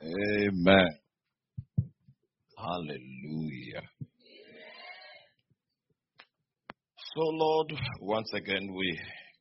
Amen. Hallelujah. So, Lord, once again we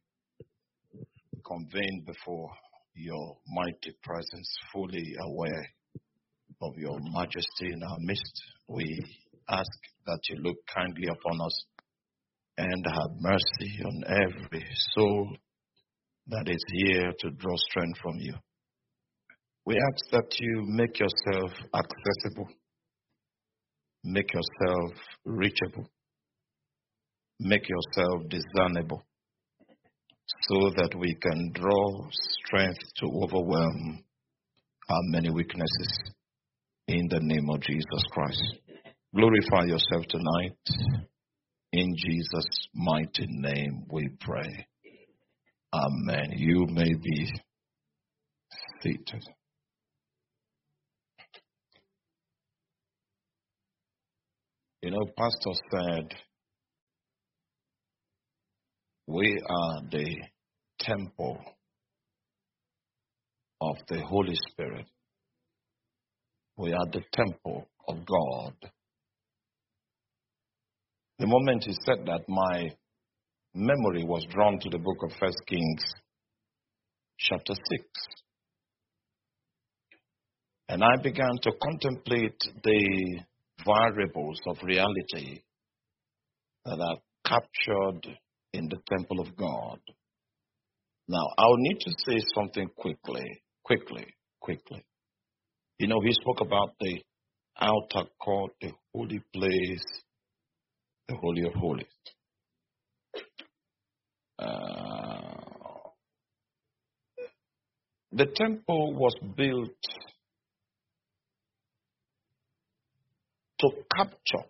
convene before your mighty presence, fully aware of your majesty in our midst. We ask that you look kindly upon us and have mercy on every soul that is here to draw strength from you. We ask that you make yourself accessible, make yourself reachable, make yourself discernible, so that we can draw strength to overwhelm our many weaknesses in the name of Jesus Christ. Glorify yourself tonight. In Jesus' mighty name we pray. Amen. You may be seated. You know, Pastor said, we are the temple of the Holy Spirit. We are the temple of God. The moment he said that, my memory was drawn to the book of 1 Kings, chapter 6. And I began to contemplate the variables of reality that are captured in the temple of God. Now, I'll need to say something quickly. You know, he spoke about the outer court, the holy place, the Holy of Holies. The temple was built to capture.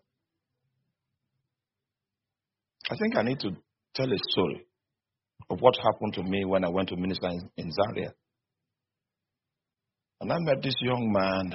I think I need to tell a story of what happened to me when I went to minister in Zaria. And I met this young man.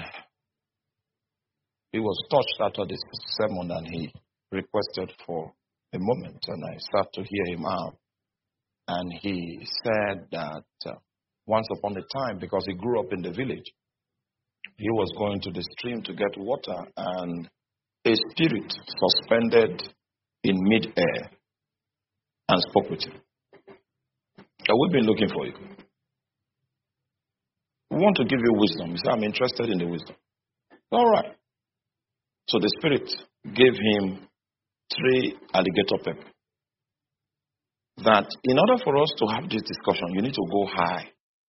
He was touched after this sermon and he requested for a moment, and I sat to hear him out. And he said that once upon a time, because he grew up in the village, he was going to the stream to get water, and a spirit suspended in mid-air and spoke with him. We've been looking for you. We want to give you wisdom. He said, I'm interested in the wisdom. All right. So the spirit gave him 3 alligator pepper. That in order for us to have this discussion, you need to go high.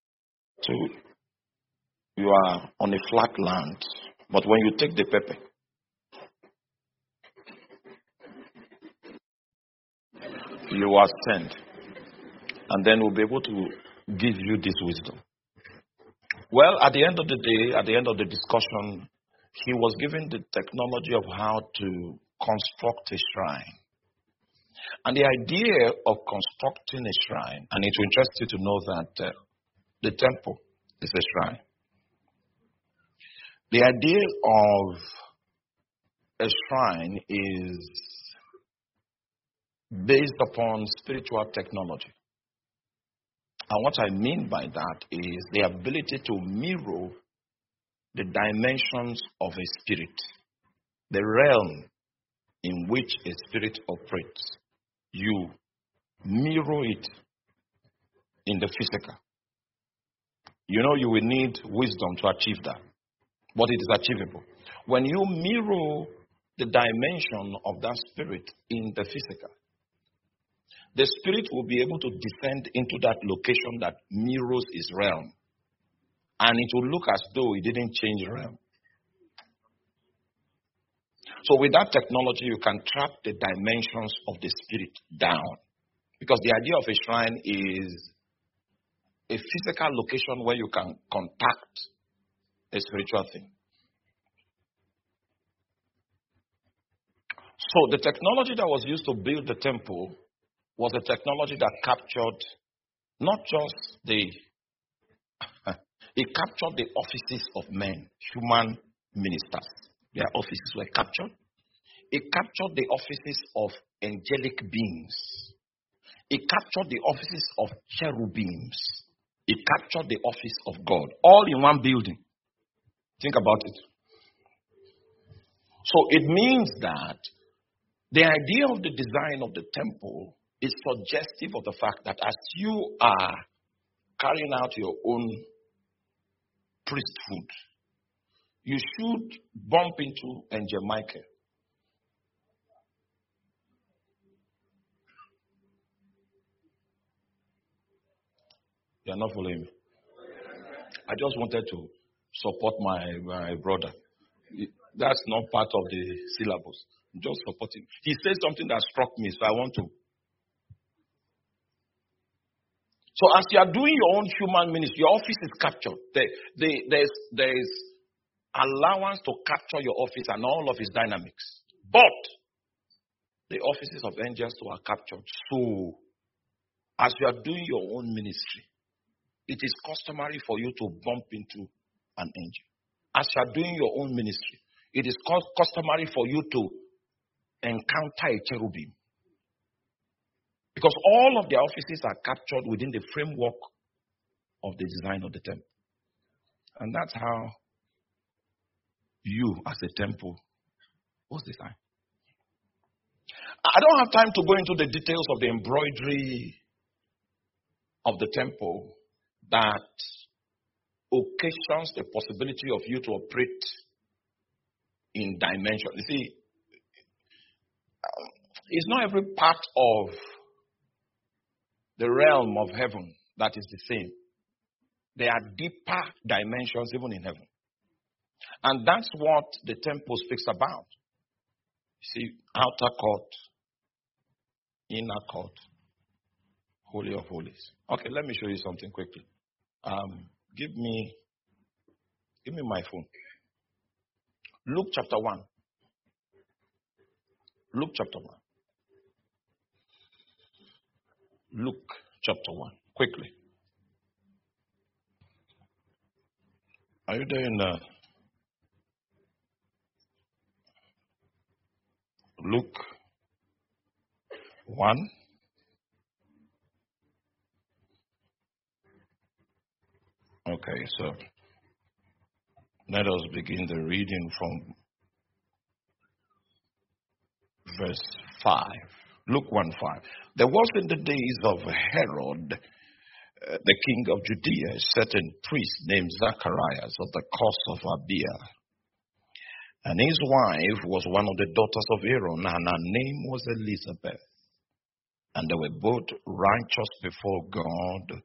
You are on a flat land. But when you take the pepper, you ascend. And then we'll be able to give you this wisdom. Well, at the end of the day, at the end of the discussion, he was given the technology of how to construct a shrine. And the idea of constructing a shrine, and it will interest you to know that the temple is a shrine. The idea of a shrine is based upon spiritual technology. And what I mean by that is the ability to mirror the dimensions of a spirit, the realm in which a spirit operates. You mirror it in the physical. You know, you will need wisdom to achieve that, but it is achievable. When you mirror the dimension of that spirit in the physical, the spirit will be able to descend into that location that mirrors his realm. And it will look as though he didn't change realm. So with that technology, you can track the dimensions of the spirit down. Because the idea of a shrine is a physical location where you can contact a spiritual thing. So the technology that was used to build the temple was a technology that captured not just it captured the offices of men, human ministers. Their offices were captured. It captured the offices of angelic beings. It captured the offices of cherubims. It captured the office of God, all in one building. Think about it. So it means that the idea of the design of the temple is suggestive of the fact that as you are carrying out your own priesthood, you should bump into Angel Michael. You are not following me. I just wanted to support my brother. That's not part of the syllabus. I'm just supporting. He said something that struck me, so I want to. So as you are doing your own human ministry, your office is captured. There's allowance to capture your office and all of its dynamics. But the offices of angels too are captured. So as you are doing your own ministry, it is customary for you to bump into an angel. As you are doing your own ministry, it is customary for you to encounter a cherubim. Because all of their offices are captured within the framework of the design of the temple. And that's how you, as a temple, was designed. I don't have time to go into the details of the embroidery of the temple that occasions the possibility of you to operate in dimension. You see, it's not every part of the realm of heaven that is the same. There are deeper dimensions even in heaven. And that's what the temple speaks about. You see, outer court, inner court, Holy of Holies. Okay, let me show you something quickly. Give me my phone. Luke chapter 1. Luke chapter 1. Luke chapter 1. Quickly. Are you there in Luke 1? Okay, so let us begin the reading from verse 5. Luke 1:5. There was in the days of Herod, the king of Judea, a certain priest named Zacharias of the course of Abia. And his wife was one of the daughters of Aaron, and her name was Elizabeth. And they were both righteous before God,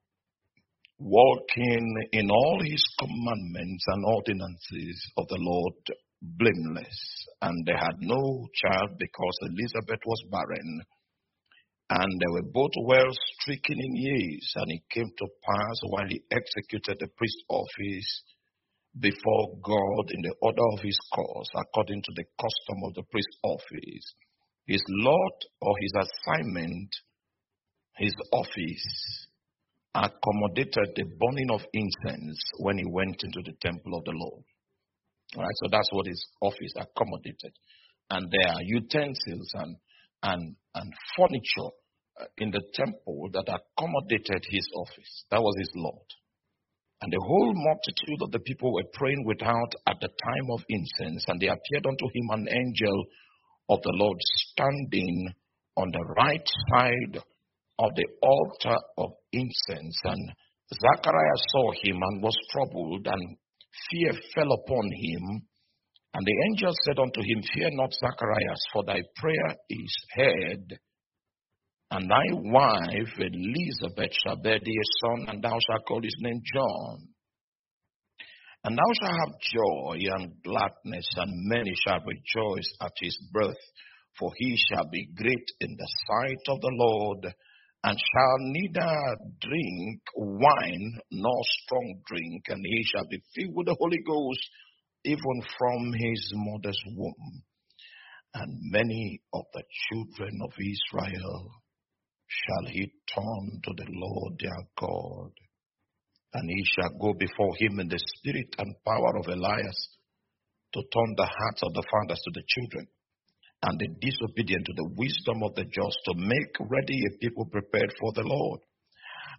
walking in all his commandments and ordinances of the Lord blameless. And they had no child because Elizabeth was barren. And they were both well stricken in years. And it came to pass while he executed the priest's office before God in the order of his course, according to the custom of the priest's office, his lot or his assignment, his office, accommodated the burning of incense when he went into the temple of the Lord. All right, so that's what his office accommodated. And there are utensils and furniture in the temple that accommodated his office. That was his Lord. And the whole multitude of the people were praying without at the time of incense, and there appeared unto him an angel of the Lord standing on the right side of the altar of incense. And Zacharias saw him and was troubled, and fear fell upon him. And the angel said unto him, Fear not, Zacharias, for thy prayer is heard, and thy wife Elizabeth shall bear thee a son, and thou shalt call his name John. And thou shalt have joy and gladness, and many shall rejoice at his birth, for he shall be great in the sight of the Lord, and shall neither drink wine nor strong drink, and he shall be filled with the Holy Ghost, even from his mother's womb. And many of the children of Israel shall he turn to the Lord their God. And he shall go before him in the spirit and power of Elias, to turn the hearts of the fathers to the children, and the disobedient to the wisdom of the just, to make ready a people prepared for the Lord.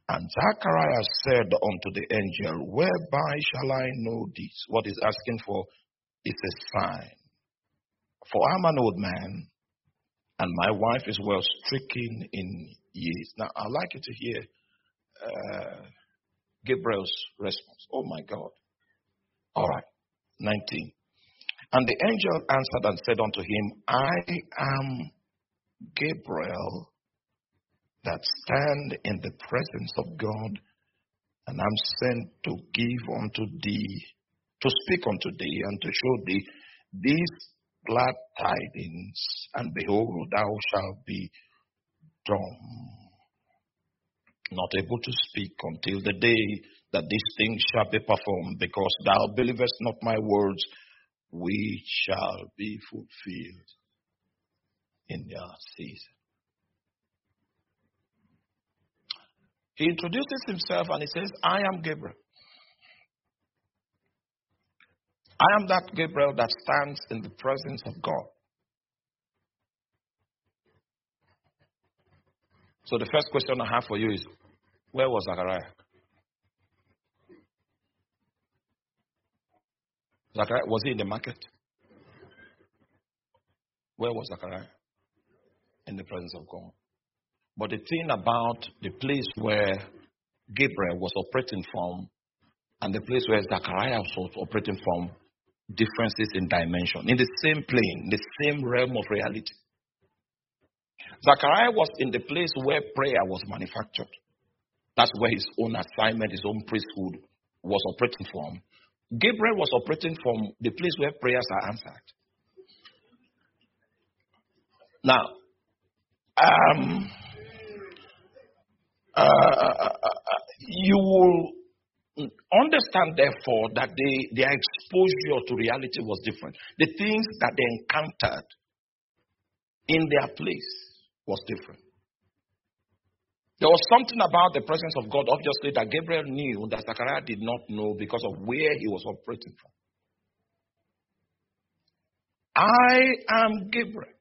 And Zacharias said unto the angel, whereby shall I know this? What he's asking for is a sign. For I'm an old man, and my wife is well stricken in years. Now, I'd like you to hear Gabriel's response. Oh my God. All right. 19. And the angel answered and said unto him, I am Gabriel, that stand in the presence of God, and I'm sent to give unto thee, to speak unto thee, and to show thee these glad tidings, and behold, thou shalt be dumb, not able to speak until the day that these things shall be performed, because thou believest not my words, which shall be fulfilled in their season. He introduces himself and he says, I am Gabriel. I am that Gabriel that stands in the presence of God. So the first question I have for you is, where was Zachariah? Zachariah, was he in the market? Where was Zachariah? In the presence of God. But the thing about the place where Gabriel was operating from and the place where Zachariah was operating from, differences in dimension. In the same plane, the same realm of reality. Zachariah was in the place where prayer was manufactured. That's where his own assignment, his own priesthood was operating from. Gabriel was operating from the place where prayers are answered. Now, you will understand, therefore, that their exposure to reality was different. The things that they encountered in their place was different. There was something about the presence of God, obviously, that Gabriel knew that Zachariah did not know because of where he was operating from. I am Gabriel.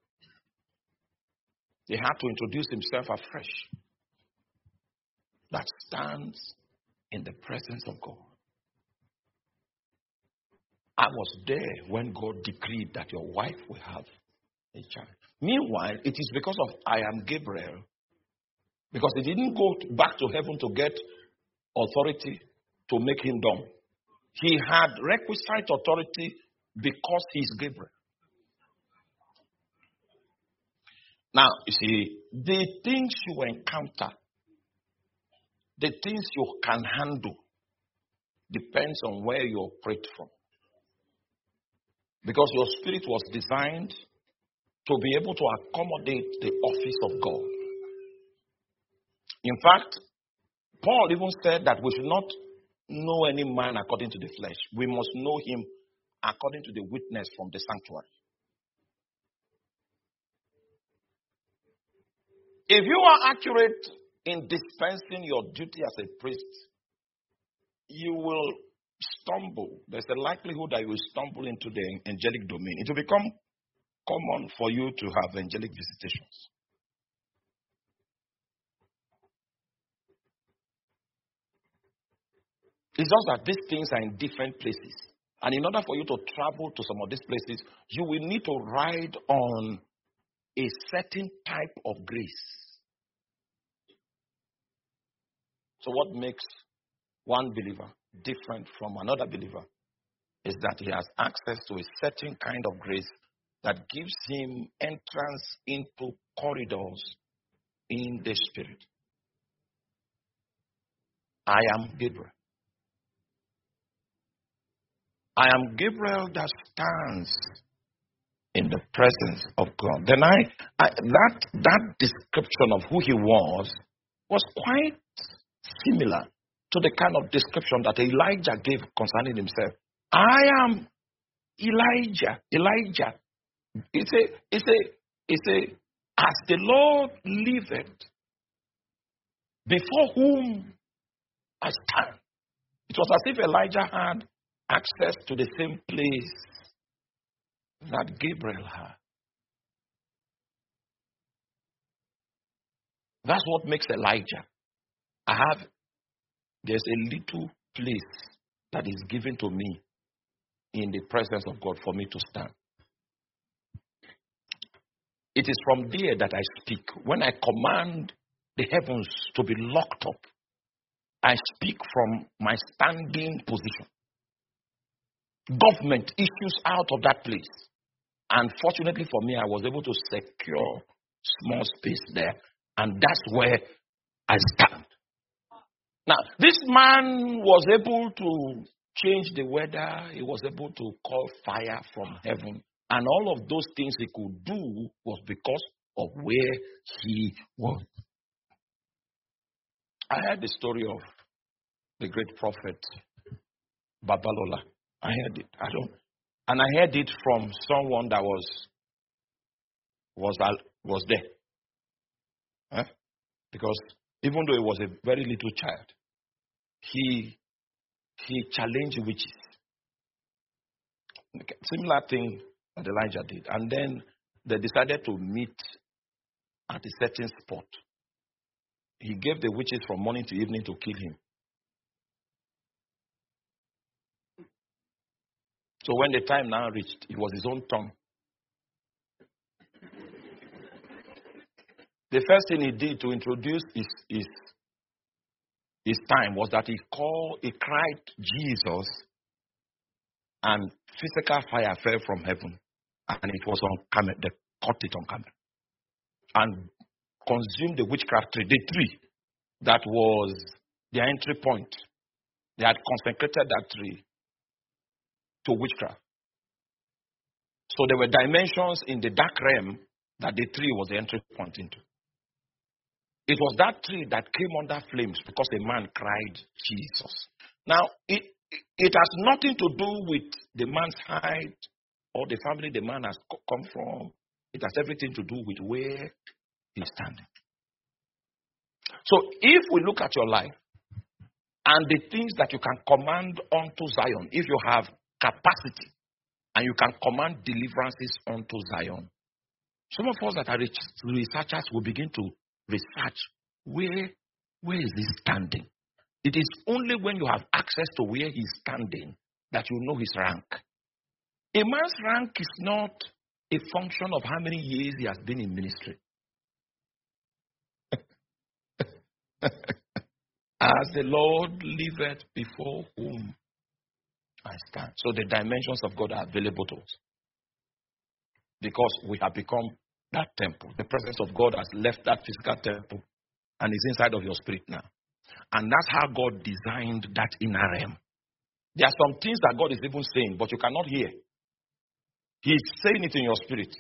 He had to introduce himself afresh. That stands in the presence of God. I was there when God decreed that your wife will have a child. Meanwhile, it is because of I am Gabriel. Because he didn't go back to heaven to get authority to make him dumb. He had requisite authority because he's Gabriel. Now, you see, the things you encounter, the things you can handle, depends on where you operate from. Because your spirit was designed to be able to accommodate the office of God. In fact, Paul even said that we should not know any man according to the flesh. We must know him according to the witness from the sanctuary. If you are accurate in dispensing your duty as a priest, you will stumble. There's a likelihood that you will stumble into the angelic domain. It will become common for you to have angelic visitations. It's just that these things are in different places. And in order for you to travel to some of these places, you will need to ride on a certain type of grace. So what makes one believer different from another believer is that he has access to a certain kind of grace that gives him entrance into corridors in the spirit. I am Gabriel. I am Gabriel that stands in the presence of God. Then that description of who he was quite similar to the kind of description that Elijah gave concerning himself. I am Elijah. Elijah. He said, as the Lord liveth, before whom I stand. It was as if Elijah had access to the same place that Gabriel had. That's what makes Elijah There's a little place that is given to me in the presence of God for me to stand. It is from there that I speak. When I command the heavens to be locked up, I speak from my standing position. Government issues out of that place. And fortunately for me, I was able to secure small space there. And that's where I stand. Now, this man was able to change the weather. He was able to call fire from heaven. And all of those things he could do was because of where he was. I heard the story of the great prophet Babalola. I heard it. And I heard it from someone that was there. Huh? Because even though he was a very little child, he challenged witches. Similar thing that Elijah did. And then they decided to meet at a certain spot. He gave the witches from morning to evening to kill him. So when the time now reached, it was his own turn. The first thing he did to introduce his time was that he cried Jesus, and physical fire fell from heaven, and it was on camel. They caught it on camel and consumed the witchcraft tree, the tree that was their entry point. They had consecrated that tree to witchcraft. So there were dimensions in the dark realm that the tree was the entry point into. It was that tree that came under flames because a man cried Jesus. Now, it has nothing to do with the man's height or the family the man has come from. It has everything to do with where he's standing. So if we look at your life and the things that you can command unto Zion, if you have capacity and you can command deliverances unto Zion, some of us that are researchers will begin to research where is he standing. It is only when you have access to where he's standing that you know his rank. A man's rank is not a function of how many years he has been in ministry. As the Lord liveth before whom I stand. So the dimensions of God are available to us. Because we have become that temple. The presence of God has left that physical temple and is inside of your spirit now. And that's how God designed that inner realm. There are some things that God is even saying, but you cannot hear. He is saying it in your spirit.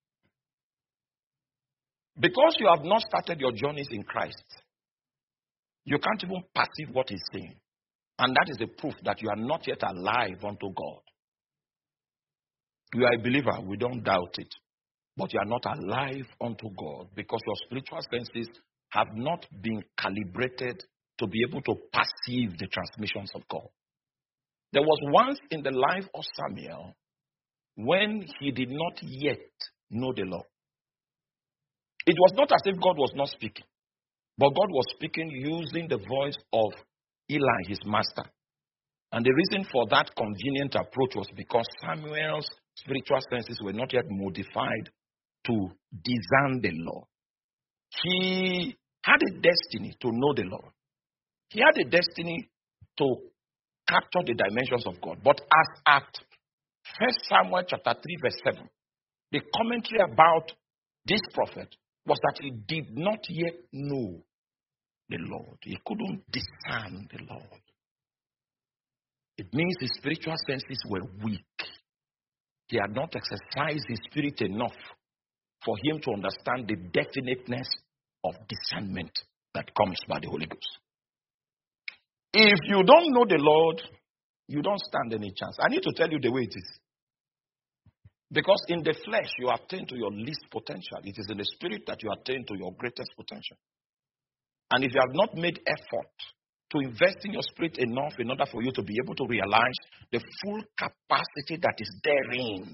Because you have not started your journeys in Christ, you can't even perceive what he's saying. And that is a proof that you are not yet alive unto God. You are a believer, we don't doubt it. But you are not alive unto God because your spiritual senses have not been calibrated to be able to perceive the transmissions of God. There was once in the life of Samuel when he did not yet know the law. It was not as if God was not speaking, but God was speaking using the voice of Eli, his master. And the reason for that convenient approach was because Samuel's spiritual senses were not yet modified to discern the law. He had a destiny to know the law. He had a destiny to capture the dimensions of God. But as at 1 Samuel chapter 3 verse 7, the commentary about this prophet was that he did not yet know the Lord. He couldn't discern the Lord. It means his spiritual senses were weak. He had not exercised his spirit enough for him to understand the definiteness of discernment that comes by the Holy Ghost. If you don't know the Lord, you don't stand any chance. I need to tell you the way it is. Because in the flesh, you attain to your least potential. It is in the spirit that you attain to your greatest potential. And if you have not made effort to invest in your spirit enough in order for you to be able to realize the full capacity that is therein,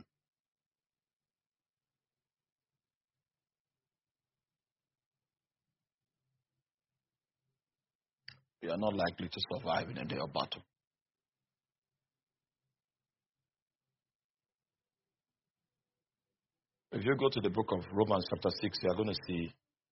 you are not likely to survive in a day of battle. If you go to the book of Romans chapter 6, you are going to see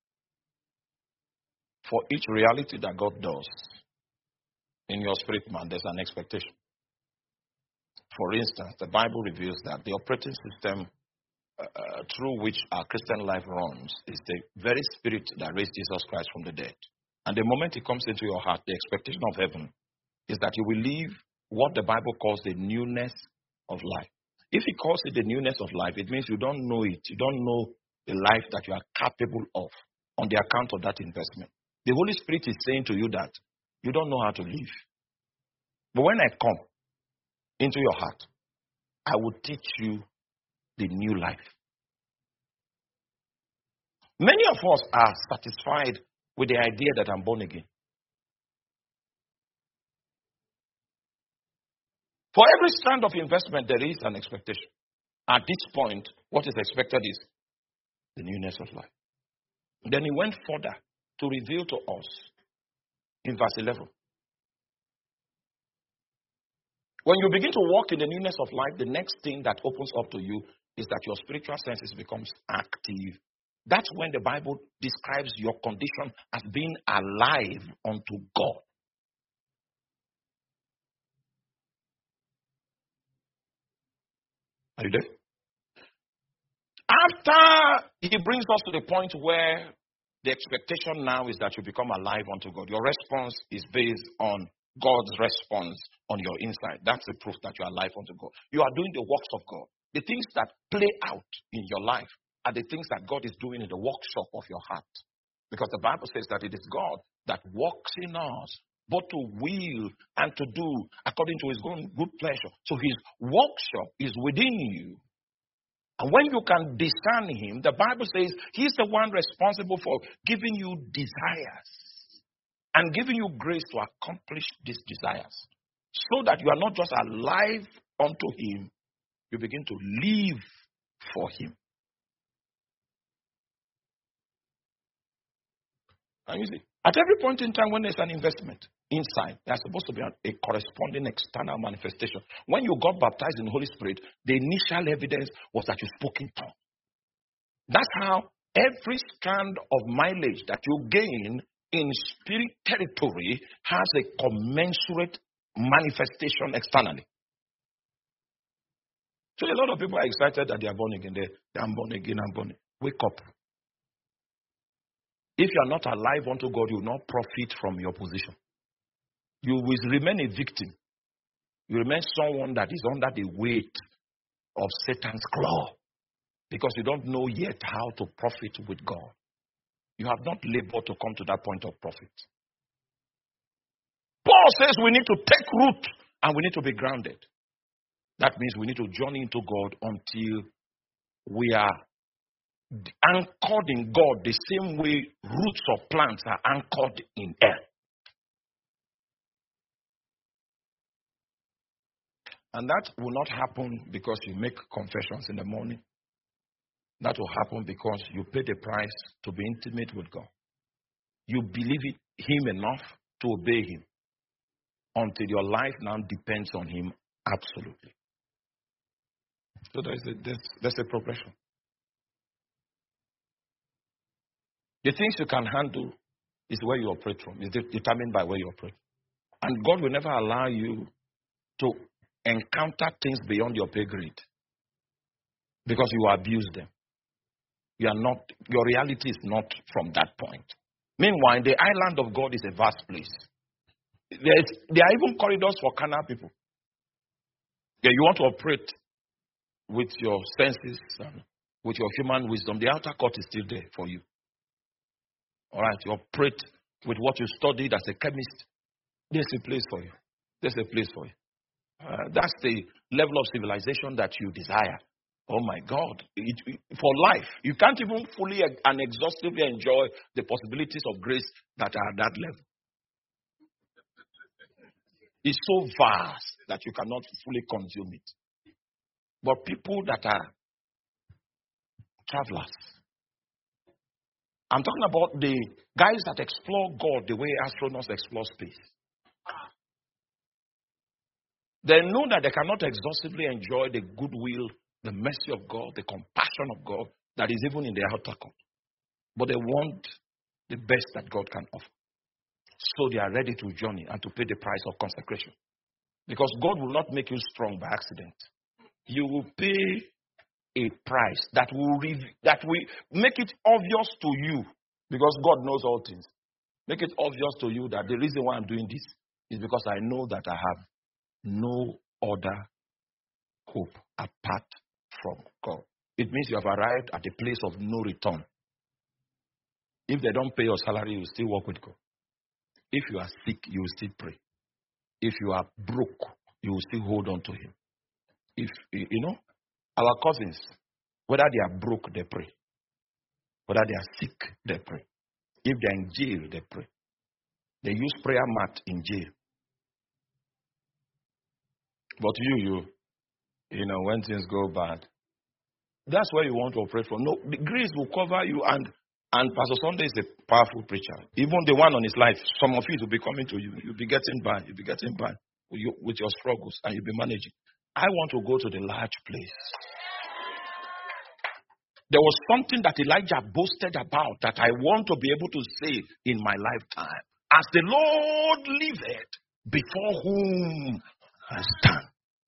for each reality that God does in your spirit man, there's an expectation. For instance, the Bible reveals that the operating system through which our Christian life runs is the very spirit that raised Jesus Christ from the dead. And the moment it comes into your heart, the expectation of heaven is that you will live what the Bible calls the newness of life. If it calls it the newness of life, it means you don't know it. You don't know the life that you are capable of on the account of that investment. The Holy Spirit is saying to you that you don't know how to live. But when I come into your heart, I will teach you the new life. Many of us are satisfied with the idea that I'm born again. For every strand of investment, there is an expectation. At this point, what is expected is the newness of life. Then he went further to reveal to us in verse 11. When you begin to walk in the newness of life, the next thing that opens up to you is that your spiritual senses becomes active. That's when the Bible describes your condition as being alive unto God. Are you there? After he brings us to the point where the expectation now is that you become alive unto God, your response is based on God's response on your inside. That's the proof that you are alive unto God. You are doing the works of God. The things that play out in your life are the things that God is doing in the workshop of your heart. Because the Bible says that it is God that works in us, both to will and to do according to his own good pleasure. So his workshop is within you. And when you can discern him, the Bible says he's the one responsible for giving you desires and giving you grace to accomplish these desires. So that you are not just alive unto him, you begin to live for him. And you see, at every point in time when there's an investment inside, there's supposed to be a corresponding external manifestation. When you got baptized in the Holy Spirit, the initial evidence was that you spoke in tongues. That's how every strand of mileage that you gain in spirit territory has a commensurate manifestation externally. So a lot of people are excited that they are born again. I'm born again, I'm born again. Wake up. If you are not alive unto God, you will not profit from your position. You will remain a victim. You remain someone that is under the weight of Satan's claw. Because you don't know yet how to profit with God. You have not labored to come to that point of profit. Paul says we need to take root and we need to be grounded. That means we need to journey into God until we are anchored in God the same way roots of plants are anchored in air. And that will not happen because you make confessions in the morning. That will happen because you pay the price to be intimate with God. You believe him enough to obey him until your life now depends on him absolutely. So there's a progression. The things you can handle is where you operate from. It's determined by where you operate. And God will never allow you to encounter things beyond your pay grade because you abuse them. Your reality is not from that point. Meanwhile, the island of God is a vast place. There are even corridors for carnal people. Yeah, you want to operate with your senses and with your human wisdom. The outer court is still there for you. All right, you operate with what you studied as a chemist. There's a place for you. There's a place for you. That's the level of civilization that you desire. Oh my God. For life, you can't even fully and exhaustively enjoy the possibilities of grace that are at that level. It's so vast that you cannot fully consume it. But people that are travelers I'm talking about the guys that explore God the way astronauts explore space. They know that they cannot exhaustively enjoy the goodwill, the mercy of God, the compassion of God that is even in their outer court. But they want the best that God can offer. So they are ready to journey and to pay the price of consecration. Because God will not make you strong by accident. You will pay a price that will make it obvious to you, because God knows all things. Make it obvious to you that the reason why I'm doing this is because I know that I have no other hope apart from God. It means you have arrived at a place of no return. If they don't pay your salary, you still work with God. If you are sick, you will still pray. If you are broke, you will still hold on to Him. If our cousins, whether they are broke, they pray. Whether they are sick, they pray. If they are in jail, they pray. They use prayer mat in jail. But when things go bad, that's where you want to operate from. No, the grace will cover you, and Pastor Sunday is a powerful preacher. Even the one on his life, some of it will be coming to you. You'll be getting by. You'll be getting by with your struggles, and you'll be managing. I want to go to the large place. There was something that Elijah boasted about that I want to be able to say in my lifetime. As the Lord liveth, before whom I stand.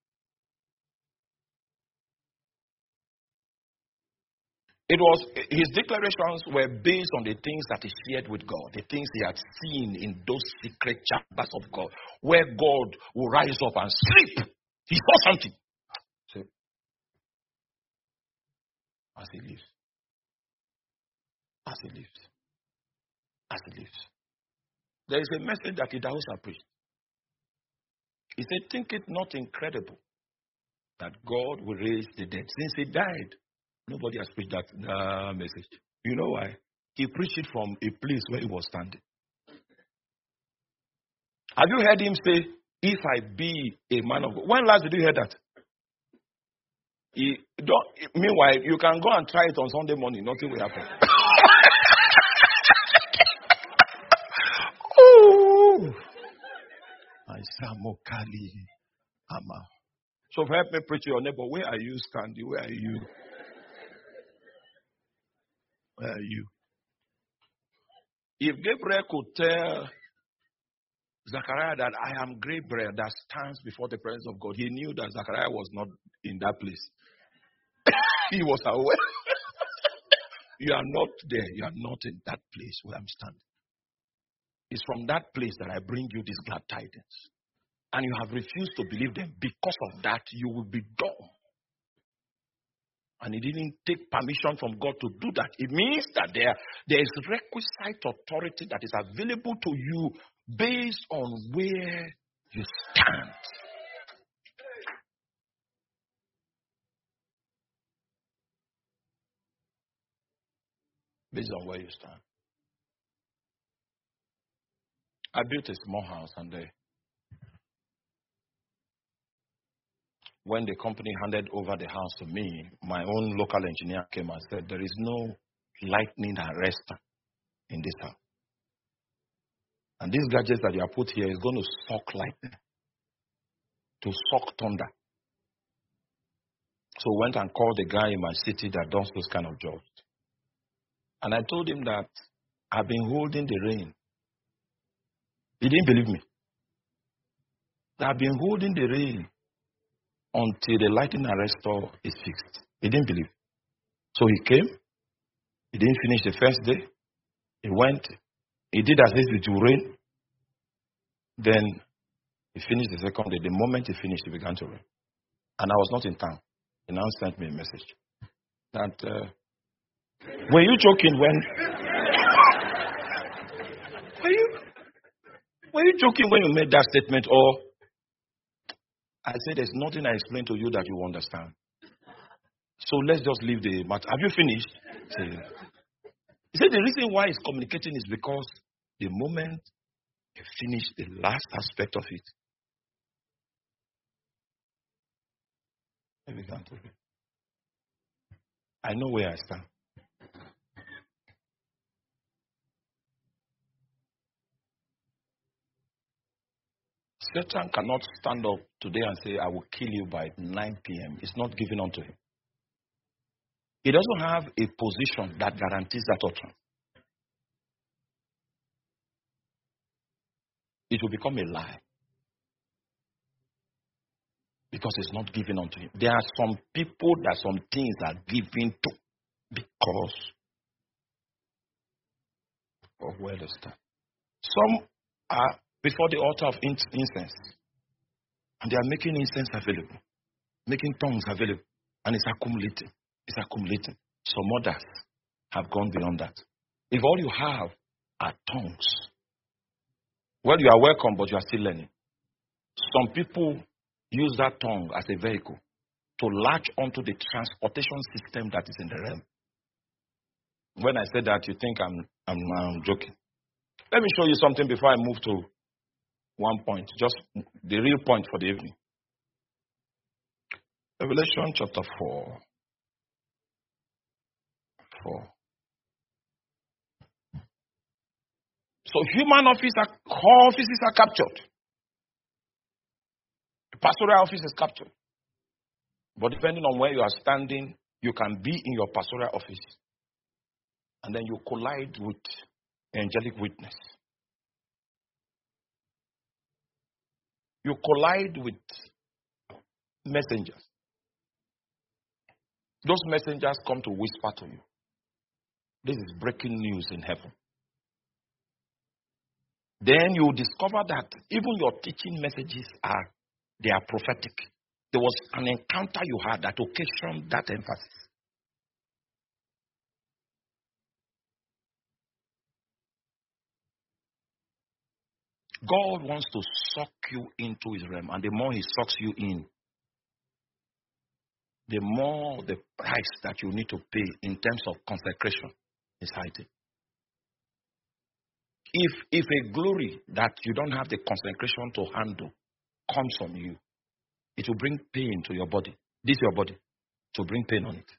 His declarations were based on the things that he shared with God, the things he had seen in those secret chambers of God, where God will rise up and sleep. He saw something. So, as he lives. As he lives. As he lives. There is a message that Idahosa preached. He said, think it not incredible that God will raise the dead. Since he died, nobody has preached that message. You know why? He preached it from a place where he was standing. Have you heard him say, if I be a man of God? When last did you hear that? Meanwhile, you can go and try it on Sunday morning. Nothing will happen. Oh! So help me preach to your neighbor. Where are you standing? Where are you? Where are you? If Gabriel could tell Zachariah that I am Gabriel that stands before the presence of God, he knew that Zachariah was not in that place. He was aware. You are not there. You are not in that place where I'm standing. It's from that place that I bring you these glad tidings. And you have refused to believe them. Because of that, you will be dumb. And he didn't take permission from God to do that. It means that there is requisite authority that is available to you based on where you stand. Based on where you stand. I built a small house, and when the company handed over the house to me, my own local engineer came and said, there is no lightning arrestor in this house. And these gadgets that you have put here is going to suck lightning, to suck thunder. So I went and called the guy in my city that does those kind of jobs. And I told him that I've been holding the rain. He didn't believe me. I've been holding the rain until the lightning arrestor is fixed. He didn't believe. So he came. He didn't finish the first day. He went. He did as if it would rain. Then he finished the second day. The moment he finished, it began to rain. And I was not in town. He now sent me a message that, were you joking when... Were you joking when you made that statement? Or I said, there's nothing I explained to you that you understand. So let's just leave the matter. Have you finished? He said the reason why he's communicating is because the moment he finished the last aspect of it, I began to read. I know where I stand. Satan cannot stand up today and say, I will kill you by 9 p.m. It's not given unto him. He doesn't have a position that guarantees that utterance. It will become a lie. Because it's not given unto him. There are some people that some things are given to because of where they stand. Some are before the altar of incense. And they are making incense available. Making tongues available. And it's accumulating. It's accumulating. Some others have gone beyond that. If all you have are tongues, well, you are welcome, but you are still learning. Some people use that tongue as a vehicle to latch onto the transportation system that is in the realm. When I say that, you think I'm joking. Let me show you something before I move to one point, just the real point for the evening. Revelation chapter 4. So human offices are captured. The pastoral office is captured. But depending on where you are standing, you can be in your pastoral office. And then you collide with angelic witness. You collide with messengers. Those messengers come to whisper to you. This is breaking news in heaven. Then you discover that even your teaching messages are prophetic. There was an encounter you had that occasioned that emphasis. God wants to suck you into his realm, and the more he sucks you in, the more the price that you need to pay in terms of consecration is heightened. If a glory that you don't have the consecration to handle comes on you, it will bring pain to your body. This is your body. It will bring pain on it.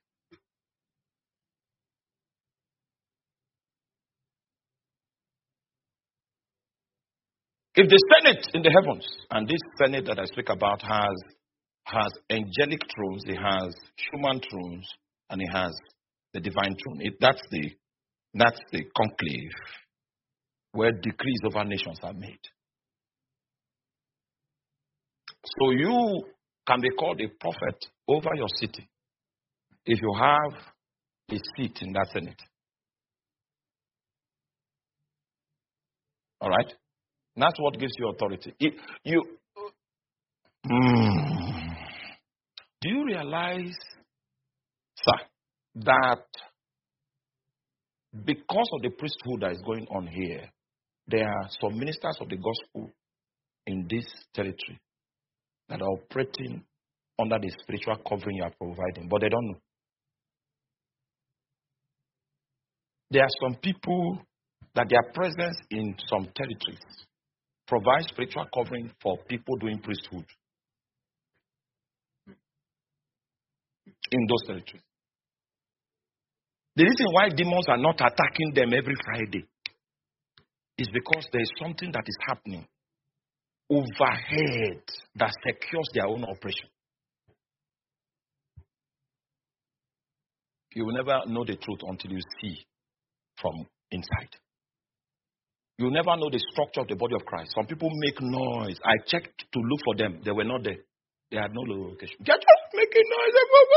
If the Senate in the heavens, and this Senate that I speak about has angelic thrones, it has human thrones, and it has the divine throne. That's the conclave where decrees over nations are made. So you can be called a prophet over your city if you have a seat in that Senate. All right? That's what gives you authority. Do you realize, sir, that because of the priesthood that is going on here, there are some ministers of the gospel in this territory that are operating under the spiritual covering you are providing, but they don't know. There are some people that their presence in some territories provides spiritual covering for people doing priesthood in those territories. The reason why demons are not attacking them every Friday is because there is something that is happening overhead that secures their own operation. You will never know the truth until you see from inside. You will never know the structure of the body of Christ. Some people make noise. I checked to look for them. They were not there. They had no location. They're just making noise.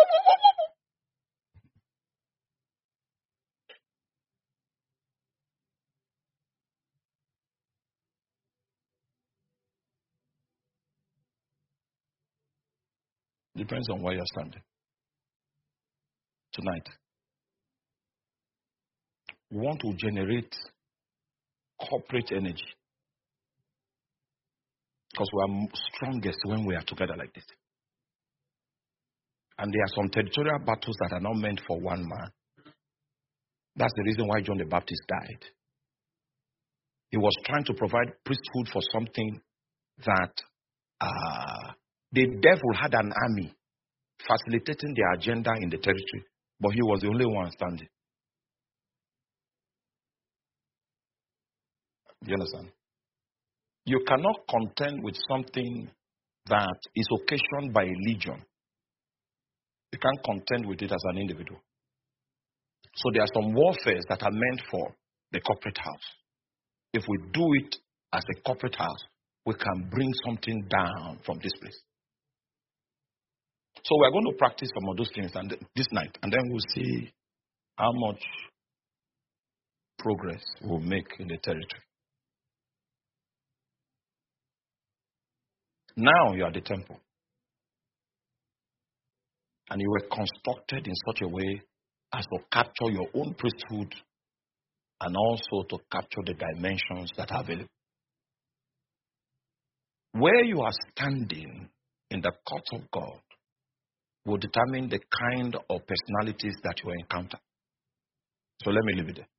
Depends on where you're standing. Tonight, we want to generate corporate energy. Because we are strongest when we are together like this. And there are some territorial battles that are not meant for one man. That's the reason why John the Baptist died. He was trying to provide priesthood for something that the devil had an army facilitating their agenda in the territory, but he was the only one standing. Do you understand? You cannot contend with something that is occasioned by a legion. You can't contend with it as an individual. So there are some warfares that are meant for the corporate house. If we do it as a corporate house, we can bring something down from this place. So we're going to practice some of those things this night, and then we'll see how much progress we'll make in the territory. Now you are the temple. And you were constructed in such a way as to capture your own priesthood and also to capture the dimensions that are available. Where you are standing in the court of God will determine the kind of personalities that you encounter. So let me leave it there.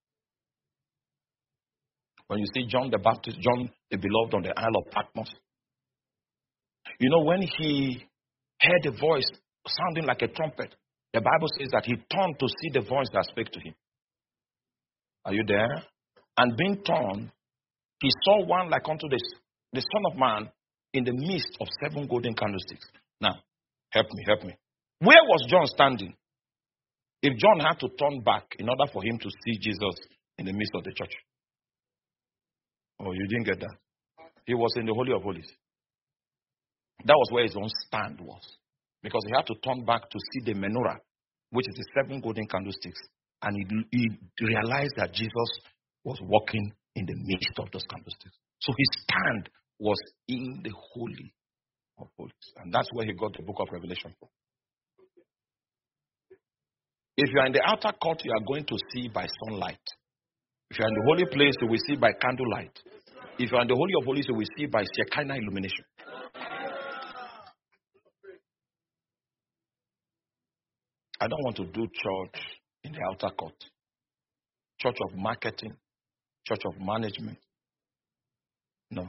When you see John the Baptist, John the Beloved on the Isle of Patmos, you know, when he heard a voice sounding like a trumpet, the Bible says that he turned to see the voice that spake to him. Are you there? And being turned, he saw one like unto the Son of Man in the midst of 7 golden candlesticks. Now, help me. Where was John standing? If John had to turn back in order for him to see Jesus in the midst of the church. Oh, you didn't get that? He was in the Holy of Holies. That was where his own stand was. Because he had to turn back to see the menorah, which is the 7 golden candlesticks. And he realized that Jesus was walking in the midst of those candlesticks. So his stand was in the Holy of Holies. And that's where he got the book of Revelation from. If you are in the outer court, you are going to see by sunlight. If you are in the holy place, you will see by candlelight. If you are in the Holy of Holies, you will see by Shekinah illumination. I don't want to do church in the outer court. Church of marketing, church of management. No.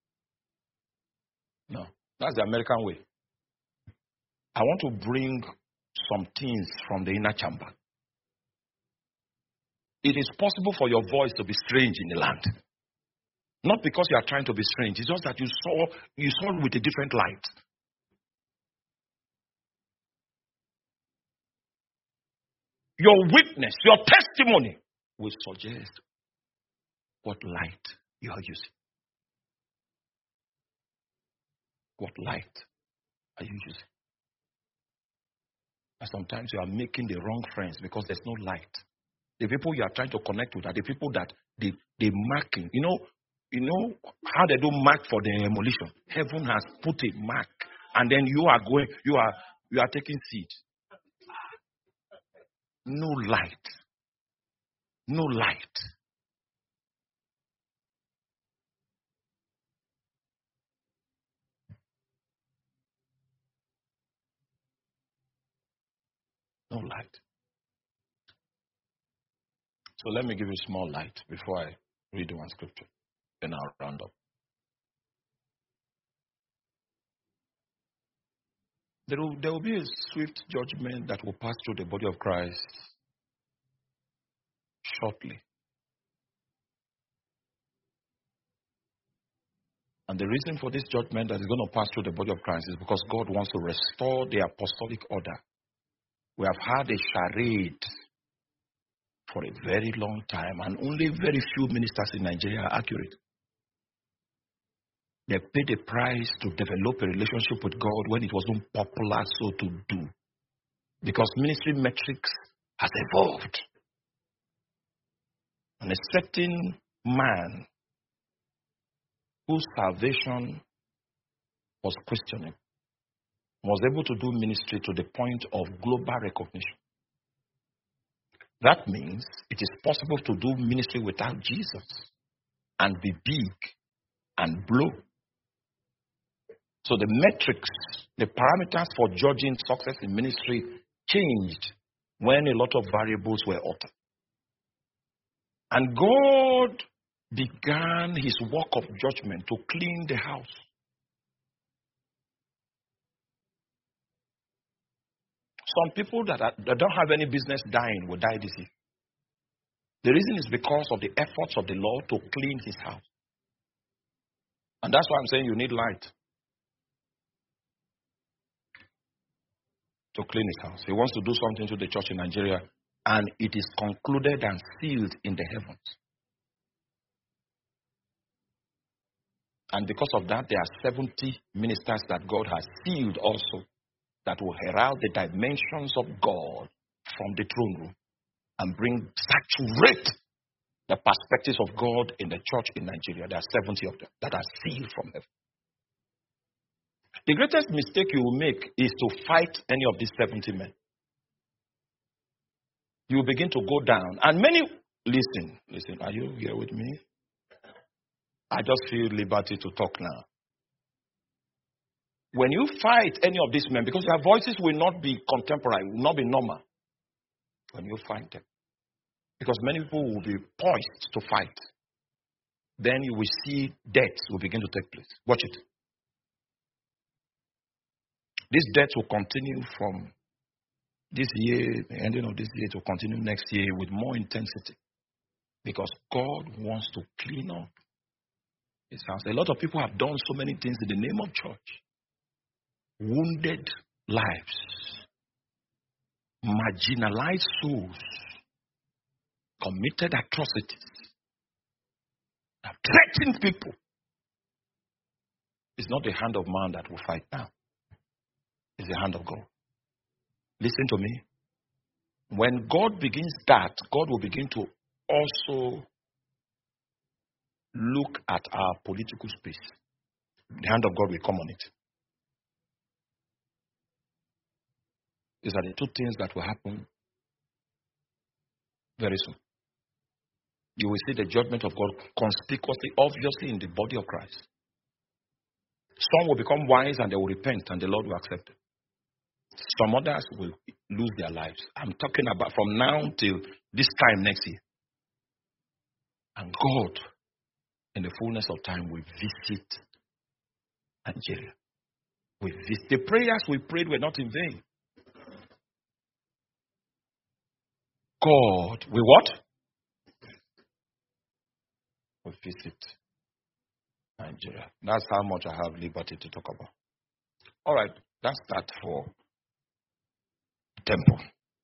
That's the American way. I want to bring some things from the inner chamber. It is possible for your voice to be strange in the land. Not because you are trying to be strange. It's just that you saw it with a different light. Your witness, your testimony will suggest what light you are using. What light are you using? And sometimes you are making the wrong friends because there's no light. The people you are trying to connect with are the people that they marking. You know how they do mark for the emolition. Heaven has put a mark, and then you are taking seed. No light. No light. No light. So let me give you small light before I read one scripture. Then I'll round up. There will be a swift judgment that will pass through the body of Christ shortly. And the reason for this judgment that is going to pass through the body of Christ is because God wants to restore the apostolic order. We have had a charade for a very long time, and only very few ministers in Nigeria are accurate. They paid a price to develop a relationship with God when it wasn't popular so to do. Because ministry metrics has evolved. And a certain man whose salvation was questioning was able to do ministry to the point of global recognition. That means it is possible to do ministry without Jesus and be big and blow. So the metrics, the parameters for judging success in ministry changed when a lot of variables were altered. And God began his work of judgment to clean the house. Some people that don't have any business dying will die this year. The reason is because of the efforts of the Lord to clean his house. And that's why I'm saying you need light to clean his house. He wants to do something to the church in Nigeria, and it is concluded and sealed in the heavens. And because of that, there are 70 ministers that God has sealed also that will herald the dimensions of God from the throne room and saturate the perspectives of God in the church in Nigeria. There are 70 of them that are sealed from heaven. The greatest mistake you will make is to fight any of these 70 men. You will begin to go down. And many, listen, are you here with me? I just feel liberty to talk now. When you fight any of these men, because their voices will not be contemporary, will not be normal. When you fight them. Because many people will be poised to fight. Then you will see deaths will begin to take place. Watch it. This death will continue from this year, the ending of this year, to continue next year with more intensity. Because God wants to clean up his house. A lot of people have done so many things in the name of church. Wounded lives. Marginalized souls. Committed atrocities. Have threatened people. It's not the hand of man that will fight now. It's the hand of God. Listen to me. When God begins that, God will begin to also look at our political space. The hand of God will come on it. These are the two things that will happen very soon. You will see the judgment of God conspicuously, obviously in the body of Christ. Some will become wise and they will repent and the Lord will accept it. Some others will lose their lives. I'm talking about from now till this time next year. And God, in the fullness of time, will visit Nigeria. The prayers we prayed were not in vain. God will what? Will visit Nigeria. That's how much I have liberty to talk about. All right, that's that for temple.